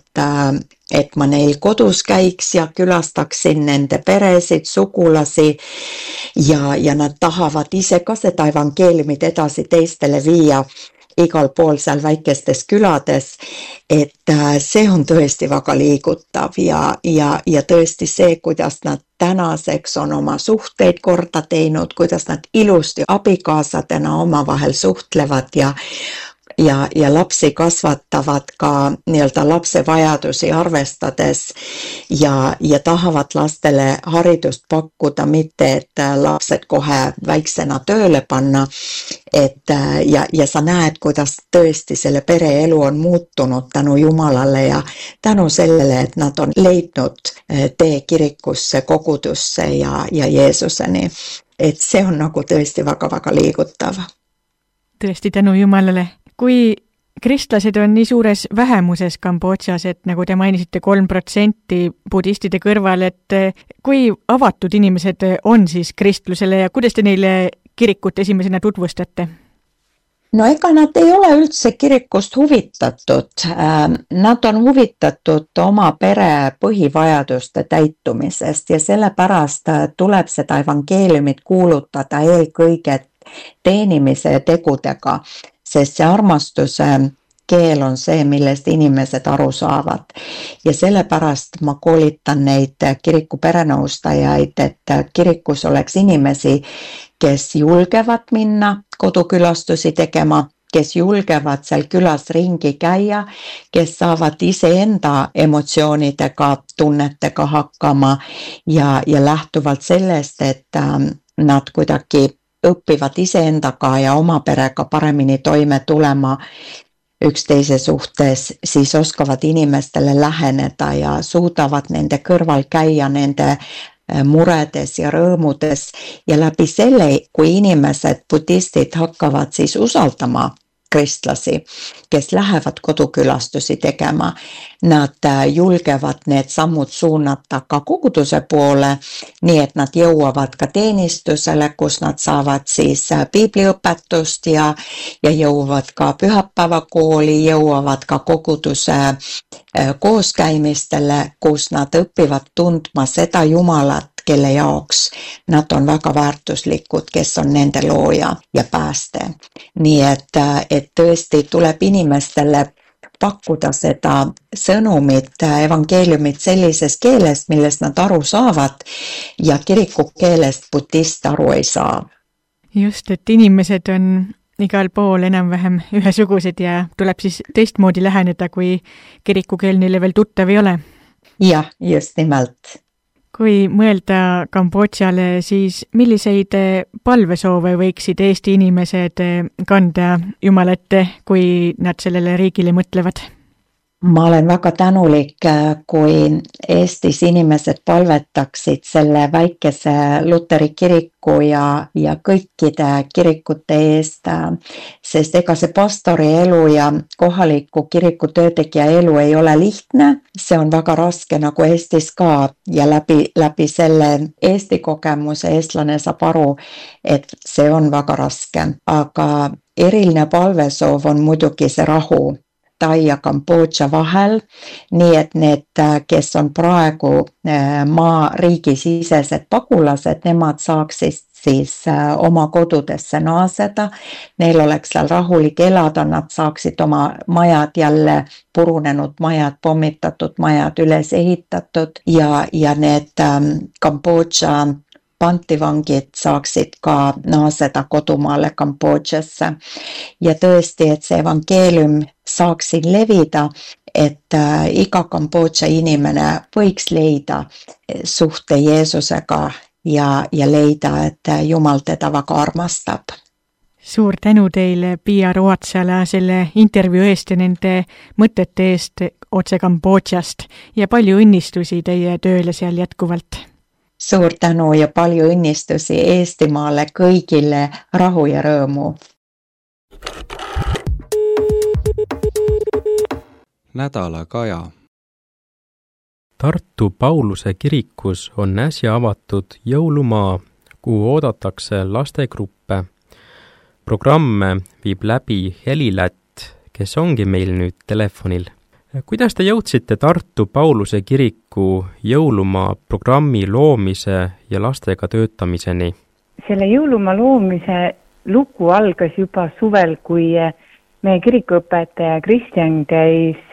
et ma neil kodus käiks ja külastaksin nende peresid, sugulasi ja, ja nad tahavad ise ka seda evangeeliumit edasi teistele viia igal pool seal väikestes külades, et see on tõesti väga liigutav ja, ja, ja tõesti see, kuidas nad tänaseks on oma suhteid korda teinud, kuidas nad ilusti abikaasadena omavahel suhtlevad ja Ja, ja lapsi kasvatavad ka nii-öelda lapse vajadusi arvestades ja, ja tahavad lastele haridust pakkuda, mitte et lapsed kohe väiksena tööle panna. Et, ja, ja sa näed, kuidas tõesti selle pereelu on muutunud tänu Jumalale ja tänu sellele, et nad on leidnud tee kirikusse, kogudusse ja, ja Jeesuseni. Et see on nagu tõesti väga-väga liigutav. Tõesti tänu Jumalale. Kui kristlased on nii suures vähemuses Kambodžas, et nagu te mainisite kolm protsenti budistide kõrval, et kui avatud inimesed on siis kristlusele ja kuidas te neile kirikut esimesena tutvustate? No ega nad ei ole üldse kirikust huvitatud. Nad on huvitatud oma pere põhivajaduste täitumisest ja sellepärast tuleb seda evangeeliumit kuulutada eelkõige teenimise ja tegudega, sest see armastuse keel on see, millest inimesed aru saavad. Ja sellepärast ma koolitan neid kiriku perenõustajaid, et kirikus oleks inimesi, kes julgevad minna kodukülastusi tegema, kes julgevad seal külas ringi käia, kes saavad iseenda emotsioonidega, tunnetega hakkama ja, ja lähtuvalt sellest, et nad kuidagi õpivad iseendaga ja oma perega paremini toime tulema üksteise suhtes, siis oskavad inimestele läheneda ja suudavad nende kõrval käia nende muredes ja rõõmudes ja läbi selle, kui inimesed, budistid hakkavad siis usaldama kristlasi, kes lähevad kodukülastusi tegema. Nad julgevad need sammud suunata ka koguduse poole, nii et nad jõuavad ka teenistusele, kus nad saavad siis piibliõpetust ja, ja jõuavad ka pühapäevakooli, jõuavad ka koguduse kooskäimistele, kus nad õpivad tundma seda Jumalat, kelle jaoks nad on väga väärtuslikud, kes on nende looja ja pääste. Nii et, et tõesti tuleb inimestele pakkuda seda sõnumit, evangeeliumit sellises keeles, millest nad aru saavad ja kiriku keelest budist aru ei saa. Just, et inimesed on igal pool enam-vähem ühesugused ja tuleb siis teistmoodi läheneda, kui kirikukeel neile veel tuttav ei ole. Jah, just nimelt. Kui mõelda Kambodžale, siis milliseid palvesoove võiksid Eesti inimesed kanda Jumala ette, kui nad sellele riigile mõtlevad? Ma olen väga tänulik, kui Eestis inimesed palvetaksid selle väikese Luteri kiriku ja, ja kõikide kirikute eest, sest ega see pastori elu ja kohaliku kiriku töötegija elu ei ole lihtne. See on väga raske nagu Eestis ka ja läbi, läbi selle Eesti kogemuse eestlane saab aru, et see on väga raske. Aga eriline palvesoov on muidugi see rahu Tai ja Kambodža vahel, nii et need, kes on praegu maa riigisisesed pagulased, nemad saaksid siis oma kodudesse naaseda, neil oleks seal rahulik elada, nad saaksid oma majad jälle, purunenud majad, pommitatud majad üles ehitatud ja, ja need Kambodža pantivangid saaksid ka naaseda kodumaale Kambodžasse. Ja tõesti, et see evangeelium saaks siin levida, et iga Kambodža inimene võiks leida suhte Jeesusega ja, ja leida, et Jumal teda väga armastab. Suur tänu teile, Pia Ruotsala, selle intervjuu eest ja nende mõtete eest otse Kambodžast ja palju õnnistusi teie tööle seal jätkuvalt. Suur tänu ja palju õnnistusi Eestimaale kõigile rahu ja rõõmu. Nädala kaja. Tartu Pauluse kirikus on äsja avatud jõulumaa, kuhu oodatakse lastegruppe. Programme viib läbi Helilätt, kes ongi meil nüüd telefonil. Kuidas te jõudsite Tartu Pauluse kiriku jõulumaa programmi loomise ja lastega töötamiseni? Selle jõulumaa loomise lugu algas juba suvel, kui meie kirikuõpetaja Kristjan käis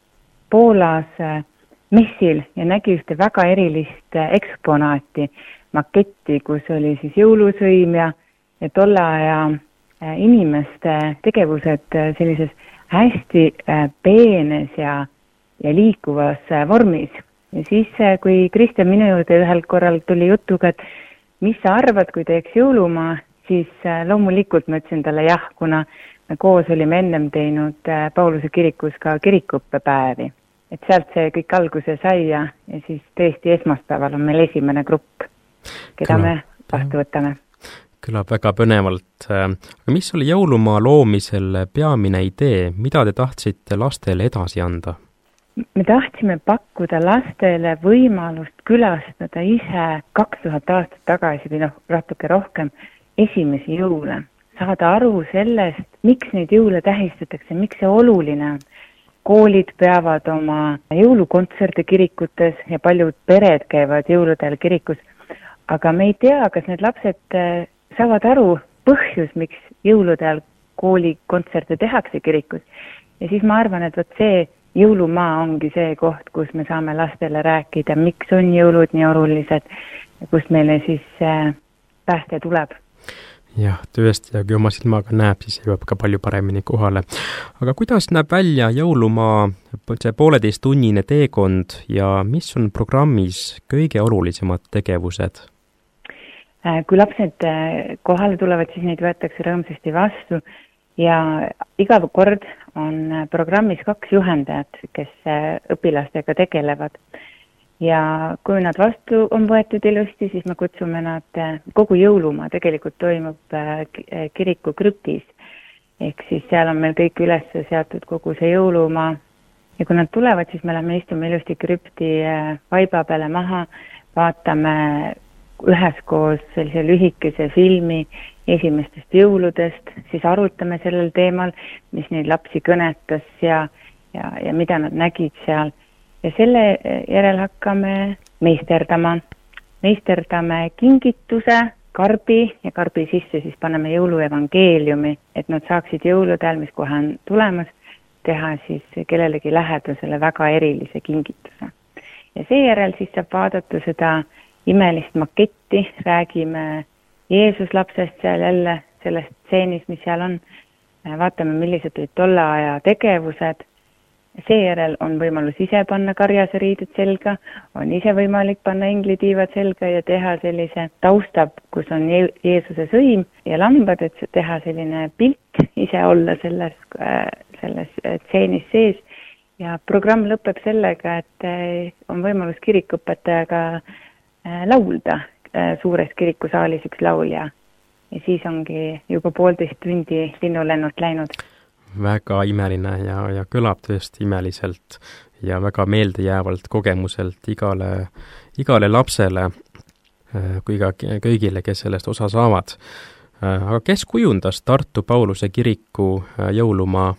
Poolas messil ja nägi ühte väga erilist eksponaati, maketti, kus oli siis jõulusõim ja, ja tolle aja inimeste tegevused sellises hästi peenes ja, ja liikuvas vormis. Ja siis, kui Kristjan minu juurde ühel korral tuli jutuga, et mis sa arvad, kui teeks jõulumaa, siis loomulikult ma ütlesin talle jah, kuna me koos olime ennem teinud Pauluse kirikus ka kirikuõppepäevi. Et sealt see kõik alguse sai ja, ja siis tõesti esmaspäeval on meil esimene grupp, keda Kõlab. me vastu võtame. Kõlab väga põnevalt. Aga mis oli jõulumaa loomisel peamine idee? Mida te tahtsite lastele edasi anda? Me tahtsime pakkuda lastele võimalust külastada ise kaks tuhat aastat tagasi või noh, natuke rohkem esimesi jõule. Saada aru sellest, miks neid jõule tähistatakse, miks see oluline on. Koolid peavad oma jõulukontserte kirikutes ja paljud pered käivad jõuludel kirikus. Aga me ei tea, kas need lapsed saavad aru põhjus, miks jõuludel koolikontserte tehakse kirikus. Ja siis ma arvan, et võt see jõulumaa ongi see koht, kus me saame lastele rääkida, miks on jõulud nii olulised ja kust meile siis pääste tuleb. Jah, tõesti, ja kui oma silmaga näeb, siis jõuab ka palju paremini kohale. Aga kuidas näeb välja jõulumaa see pooleteist tunnine teekond ja mis on programmis kõige olulisemad tegevused? Kui lapsed kohale tulevad, siis neid võetakse rõõmsasti vastu ja iga kord on programmis kaks juhendajat, kes õpilastega tegelevad. Ja kui nad vastu on võetud ilusti, siis me kutsume nad, kogu jõulumaa tegelikult toimub kiriku krüptis. ehk siis seal on meil kõik üles seatud kogu see jõulumaa. Ja kui nad tulevad, siis me lähme istume ilusti krüpti vaiba peale maha, vaatame üheskoos sellise lühikese filmi esimestest jõuludest, siis arutame sellel teemal, mis neid lapsi kõnetas ja, ja, ja mida nad nägid seal. Ja selle järel hakkame meisterdama. Meisterdame kingituse, karbi ja karbi sisse siis paneme jõuluevangeeliumi, et nad saaksid jõulude ajal, mis kohe on tulemas, teha siis kellelegi lähedasele väga erilise kingituse. Ja seejärel siis saab vaadata seda imelist maketti, räägime Jeesus lapsest seal jälle sellest stseenis, mis seal on, vaatame, millised olid tolle aja tegevused. Seejärel on võimalus ise panna karjase riided selga, on ise võimalik panna inglitiivad selga ja teha sellise taustab, kus on Jeesuse sõim ja lambad, et teha selline pilt, ise olla selles, selles tseenis sees. Ja programm lõpeb sellega, et on võimalus kirikuõpetajaga laulda suures kirikusaalis üks laulja. Ja siis ongi juba poolteist tundi linnulennult läinud. Väga imeline ja, ja kõlab tõesti imeliselt ja väga meeldejäävalt kogemuselt igale, igale lapsele kui ka kõigile, kes sellest osa saavad. Aga kes kujundas Tartu Pauluse kiriku jõulumaa?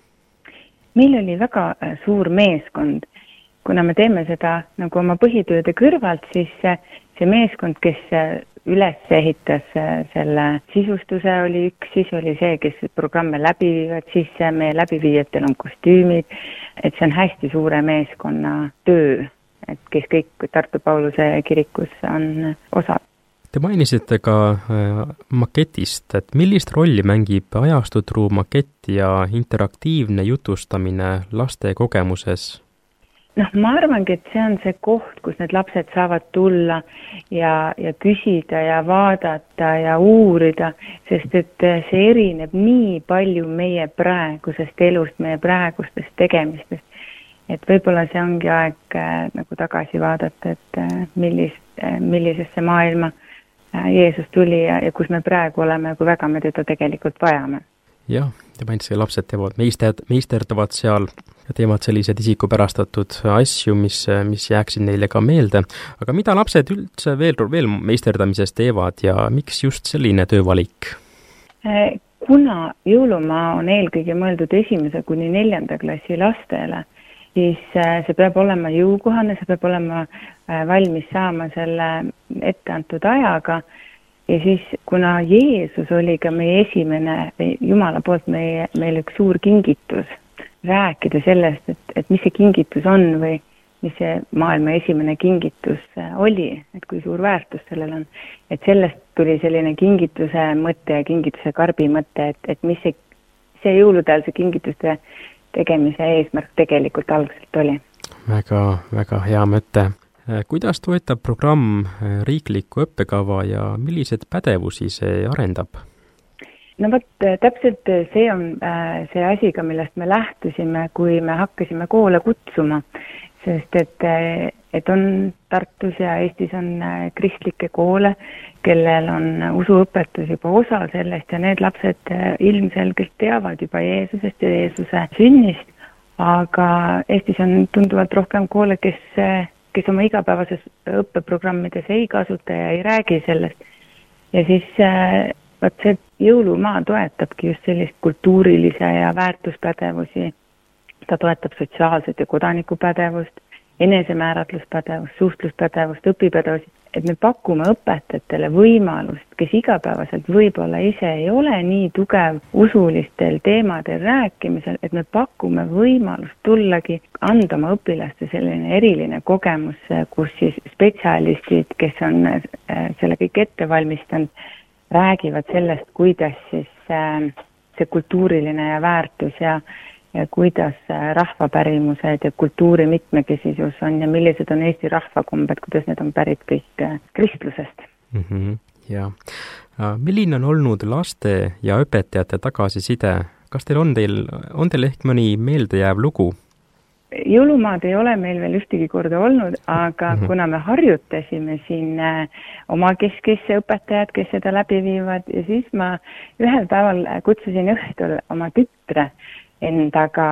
Meil oli väga suur meeskond. Kuna me teeme seda nagu oma põhitööde kõrvalt, siis see meeskond, kes üles ehitas selle sisustuse oli üks, siis oli see, kes programme läbi viivad, siis meie läbiviijatel on kostüümid, et see on hästi suure meeskonna töö, et kes kõik Tartu Pauluse kirikus on osa. Te mainisite ka maketist, et millist rolli mängib ajastutru makett ja interaktiivne jutustamine laste kogemuses? Noh, ma arvangi, et see on see koht, kus need lapsed saavad tulla ja, ja küsida ja vaadata ja uurida, sest et see erineb nii palju meie praegusest elust, meie praegustest tegemistest. Et võib-olla see ongi aeg äh, nagu tagasi vaadata, et äh, millis, äh, millisesse maailma äh, Jeesus tuli ja, ja kus me praegu oleme ja kui väga me teda tegelikult vajame. Jah, te mainisite, lapsed teevad, meister, meisterdavad seal ja teevad sellised isikupärastatud asju, mis, mis jääksid neile ka meelde. Aga mida lapsed üldse veel, veel meisterdamises teevad ja miks just selline töövalik? Kuna jõulumaa on eelkõige mõeldud esimese kuni neljanda klassi lastele, siis see peab olema jõukohane, see peab olema valmis saama selle etteantud ajaga. Ja siis, kuna Jeesus oli ka meie esimene, Jumala poolt meie, meil üks suur kingitus, rääkida sellest, et, et mis see kingitus on või mis see maailma esimene kingitus oli, et kui suur väärtus sellel on. Et sellest tuli selline kingituse mõte ja kingituse karbi mõte, et, et mis see, see jõulude see kingituste tegemise eesmärk tegelikult algselt oli. Väga, väga hea mõte. Kuidas toetab programm riiklikku õppekava ja millised pädevusi see arendab? No võt, täpselt see on see asi ka, millest me lähtusime, kui me hakkasime koole kutsuma, sest et, et on Tartus ja Eestis on kristlikke koole, kellel on usuõpetus juba osa sellest ja need lapsed ilmselgelt teavad juba Jeesusest ja Jeesuse sünnist, aga Eestis on tunduvalt rohkem koole, kes kes oma igapäevases õppeprogrammides ei kasuta ja ei räägi sellest. Ja siis võt see jõulumaa toetabki just sellist kultuurilise ja väärtuspädevusi. Ta toetab sotsiaalset ja kodanikupädevust, enesemääratluspädevust, suhtluspädevust, õpipädevust, et me pakume õpetajatele võimalust, kes igapäevaselt võib-olla ise ei ole nii tugev usulistel teemadel rääkimisel, et me pakume võimalust tullagi anda oma õpilaste selline eriline kogemus, kus siis spetsialistid, kes on selle kõik ette valmistanud, räägivad sellest, kuidas siis see kultuuriline ja väärtus ja ja kuidas rahvapärimused ja kultuuri mitmekesisus on ja millised on Eesti rahvakombed, kuidas need on pärit kõik kristlusest. Mm-hmm, ja. Milline on olnud laste ja õpetajate tagasiside? Kas teil on teil, on teil ehk mõni meeldejääv lugu? jõulumaad ei ole meil veel ühtegi korda olnud, aga mm -hmm. kuna me harjutasime siin äh, oma keskesse õpetajad, kes seda läbi viivad ja siis ma ühel päeval kutsusin õhtul oma tütre endaga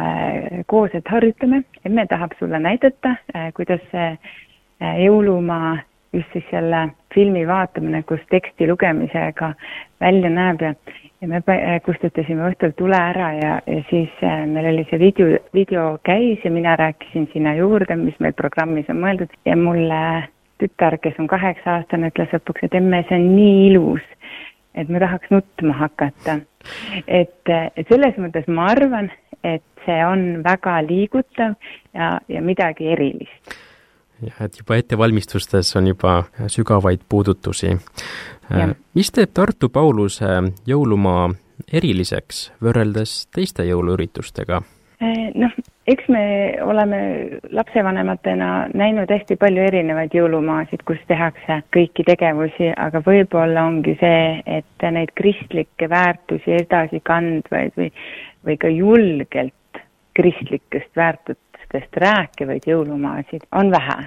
äh, koos, et harjutame, et me tahab sulle näidata, äh, kuidas see äh, jõulumaa just siis selle filmi vaatamine, kus teksti lugemisega välja näeb ja, ja me kustutasime õhtul tule ära ja, ja siis meil oli see video, video käis ja mina rääkisin sinna juurde, mis meil programmis on mõeldud ja mulle tütar, kes on kaheksa aastane, ütles lõpuks, et emme, see on nii ilus, et me tahaks nutma hakata. Et, et selles mõttes ma arvan, et see on väga liigutav ja, ja midagi erilist. Ja, et juba ettevalmistustes on juba sügavaid puudutusi. Ja. Mis teeb Tartu Pauluse jõulumaa eriliseks võrreldes teiste jõuluüritustega? Noh, eks me oleme lapsevanematena näinud hästi palju erinevaid jõulumaasid, kus tehakse kõiki tegevusi, aga võib-olla ongi see, et neid kristlikke väärtusi edasi kandvaid või, või ka julgelt kristlikest väärtustest rääkivaid jõulumaasid on vähe.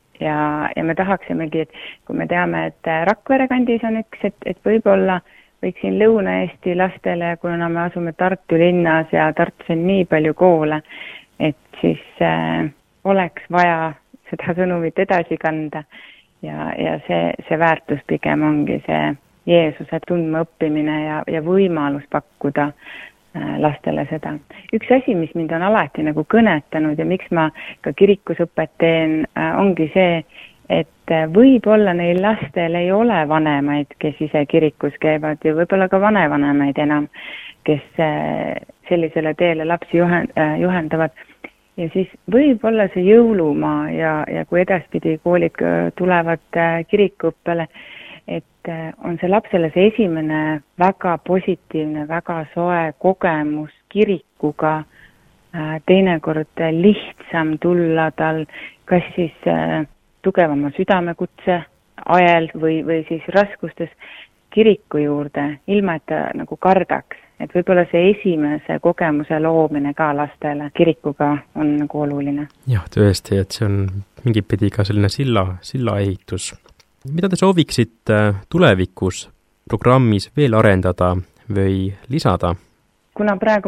Ja, ja me tahaksimegi, et kui me teame, et Rakvere kandis on üks, et, et võib-olla võiks siin Lõuna-Eesti lastele, kuna me asume Tartu linnas ja Tartus on nii palju koole, et siis äh, oleks vaja seda sõnumit edasi kanda ja, ja see, see väärtus pigem ongi see Jeesuse tundma õppimine ja, ja võimalus pakkuda äh, lastele seda. Üks asi, mis mind on alati nagu kõnetanud ja miks ma ka kirikus õpet teen, äh, ongi see, et võib-olla neil lastel ei ole vanemaid, kes ise kirikus käivad ja võib-olla ka vanevanemaid enam, kes sellisele teele lapsi juhendavad. Ja siis võib-olla see jõulumaa ja, ja kui edaspidi koolid tulevad kirikuõppele, et on see lapsele see esimene väga positiivne, väga soe kogemus kirikuga, teinekord lihtsam tulla tal, kas siis tugevama südamekutse ajal või, või siis raskustes kiriku juurde, ilma et ta nagu kardaks. Et võib-olla see esimese kogemuse loomine ka lastele kirikuga on nagu oluline. Jah, tõesti, et see on mingi pidi ka selline silla, silla ehitus. Mida te sooviksite tulevikus programmis veel arendada või lisada? Kuna praegu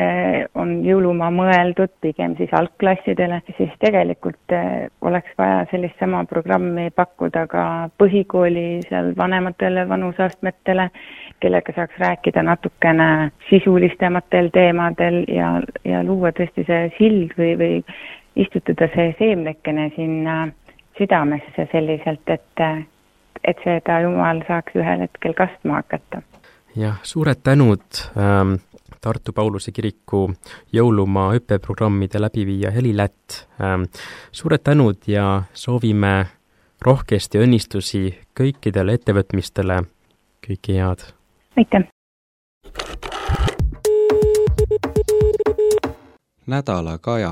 on jõulumaa mõeldud pigem siis algklassidele, siis tegelikult oleks vaja sellist sama programmi pakkuda ka põhikooli seal vanematele vanusastmetele, kellega saaks rääkida natukene sisulistematel teemadel ja, ja luua tõesti see sild või, või istutada see seemnekene sinna südamesse selliselt, et, et seda Jumal saaks ühel hetkel kastma hakata. Jah, suured tänud ähm, Tartu Pauluse kiriku jõulumaa õppeprogrammide läbiviija Heli Lätt. Ähm, suured tänud ja soovime rohkesti õnnistusi kõikidele ettevõtmistele. Kõike head. Aitäh! Nädala Kaja.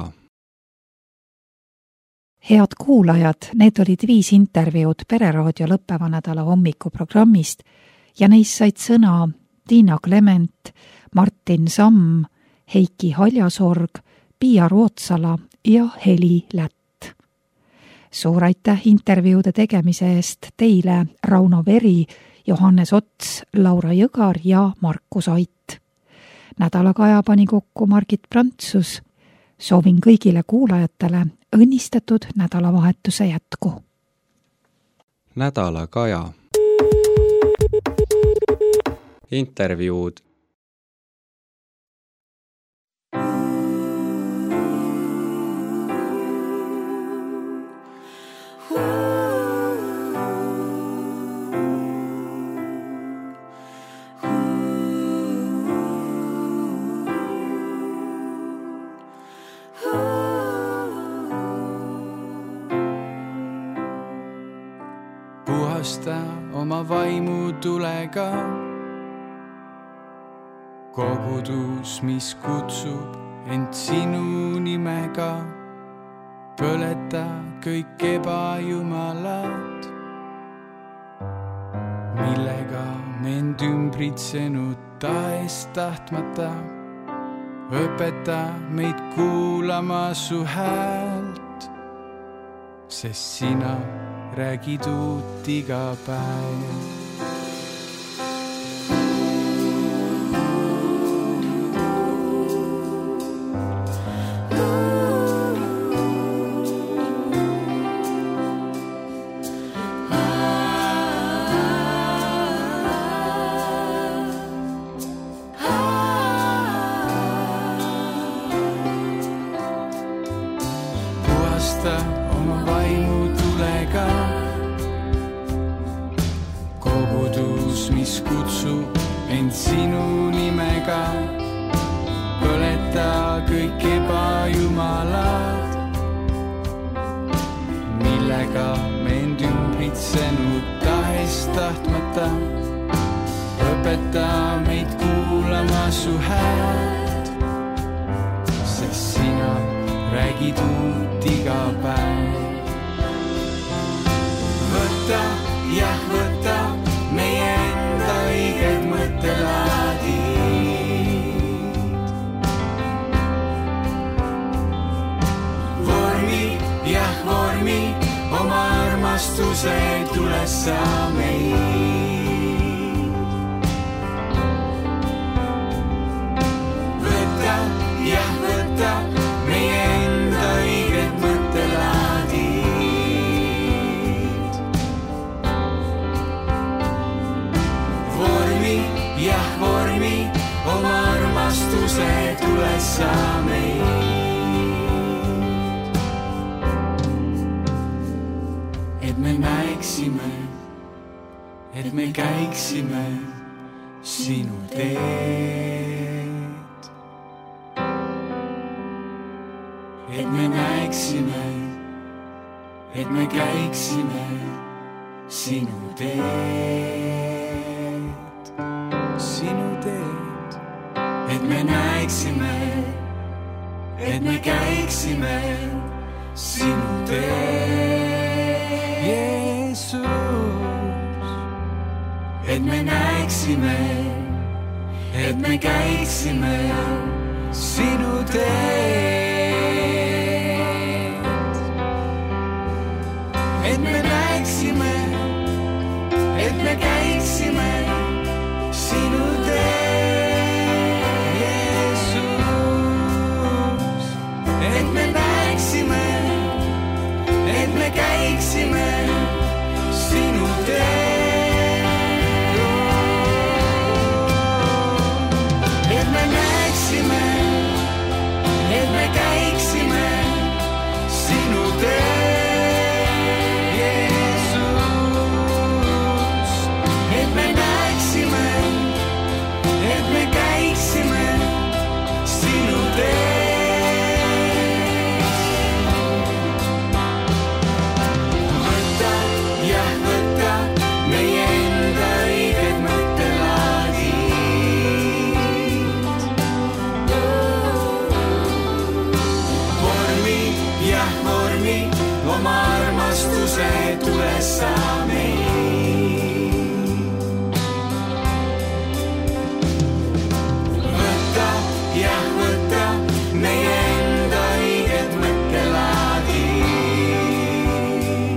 Head kuulajad, need olid viis intervjuud Pereraadio lõppeva nädala hommikuprogrammist ja neis said sõna Tiina Klement, Martin Samm, Heiki Haljasorg, Pia Rootsala ja Heli Lätt. Suur aitäh intervjuude tegemise eest teile Rauno Veri, Johannes Ots, Laura Jõgar ja Markus Ait. Nädala Kaja pani kokku Margit Prantsus. Soovin kõigile kuulajatele õnnistatud nädalavahetuse jätku. Nädala Kaja. Intervjuud. Puhasta oma vaimu tulega, kogudus, mis kutsub end sinu nimega, põleta kõik ebajumalad, millega mind ümbritsenud taest tahtmata õpeta meid kuulama su häält, sest sina räägid uut iga päev. Oma vaimu tulega, kogudus, mis kutsub end sinu nimega, põleta kõik ebajumalad, millega me end ümbritsenud tahes tahtmata. Õpeta meid kuulama su häält, sest sina räägid uut iga päev. Võta, jah võta meie enda õiged mõttelaadid. Vormi, jah vormi oma armastuse tules sa meid. Võta, jah võta meie enda õiged mõttelaadid. Vormi, jah vormi oma armastuse tules sa meid. Et me näeksime, et me käiksime sinu teed. Et me näeksime, et me käiksime sinu teed, sinu teed. Et me näeksime, et me käiksime sinu teed, Jeesus. Et me näeksime, et me käiksime sinu teed. Et me näeksime, et me käiksime sinu teed, Jeesus. Et me näeksime, et me käiksime sinu teed. Et me näeksime, et me käiksime sinu teed, Jeesus. Et me näeksime, et me käiksime sinu teed. Võta, jah võta meie enda õiged mõttelaadid. Vormi, jah vormi oma armastuse tules sa meid. Võta, jah võta meie enda õiged mõttelaadid.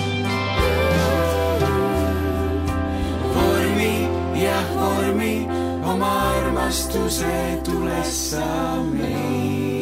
Vormi, jah vormi oma armastuse tules sa meid.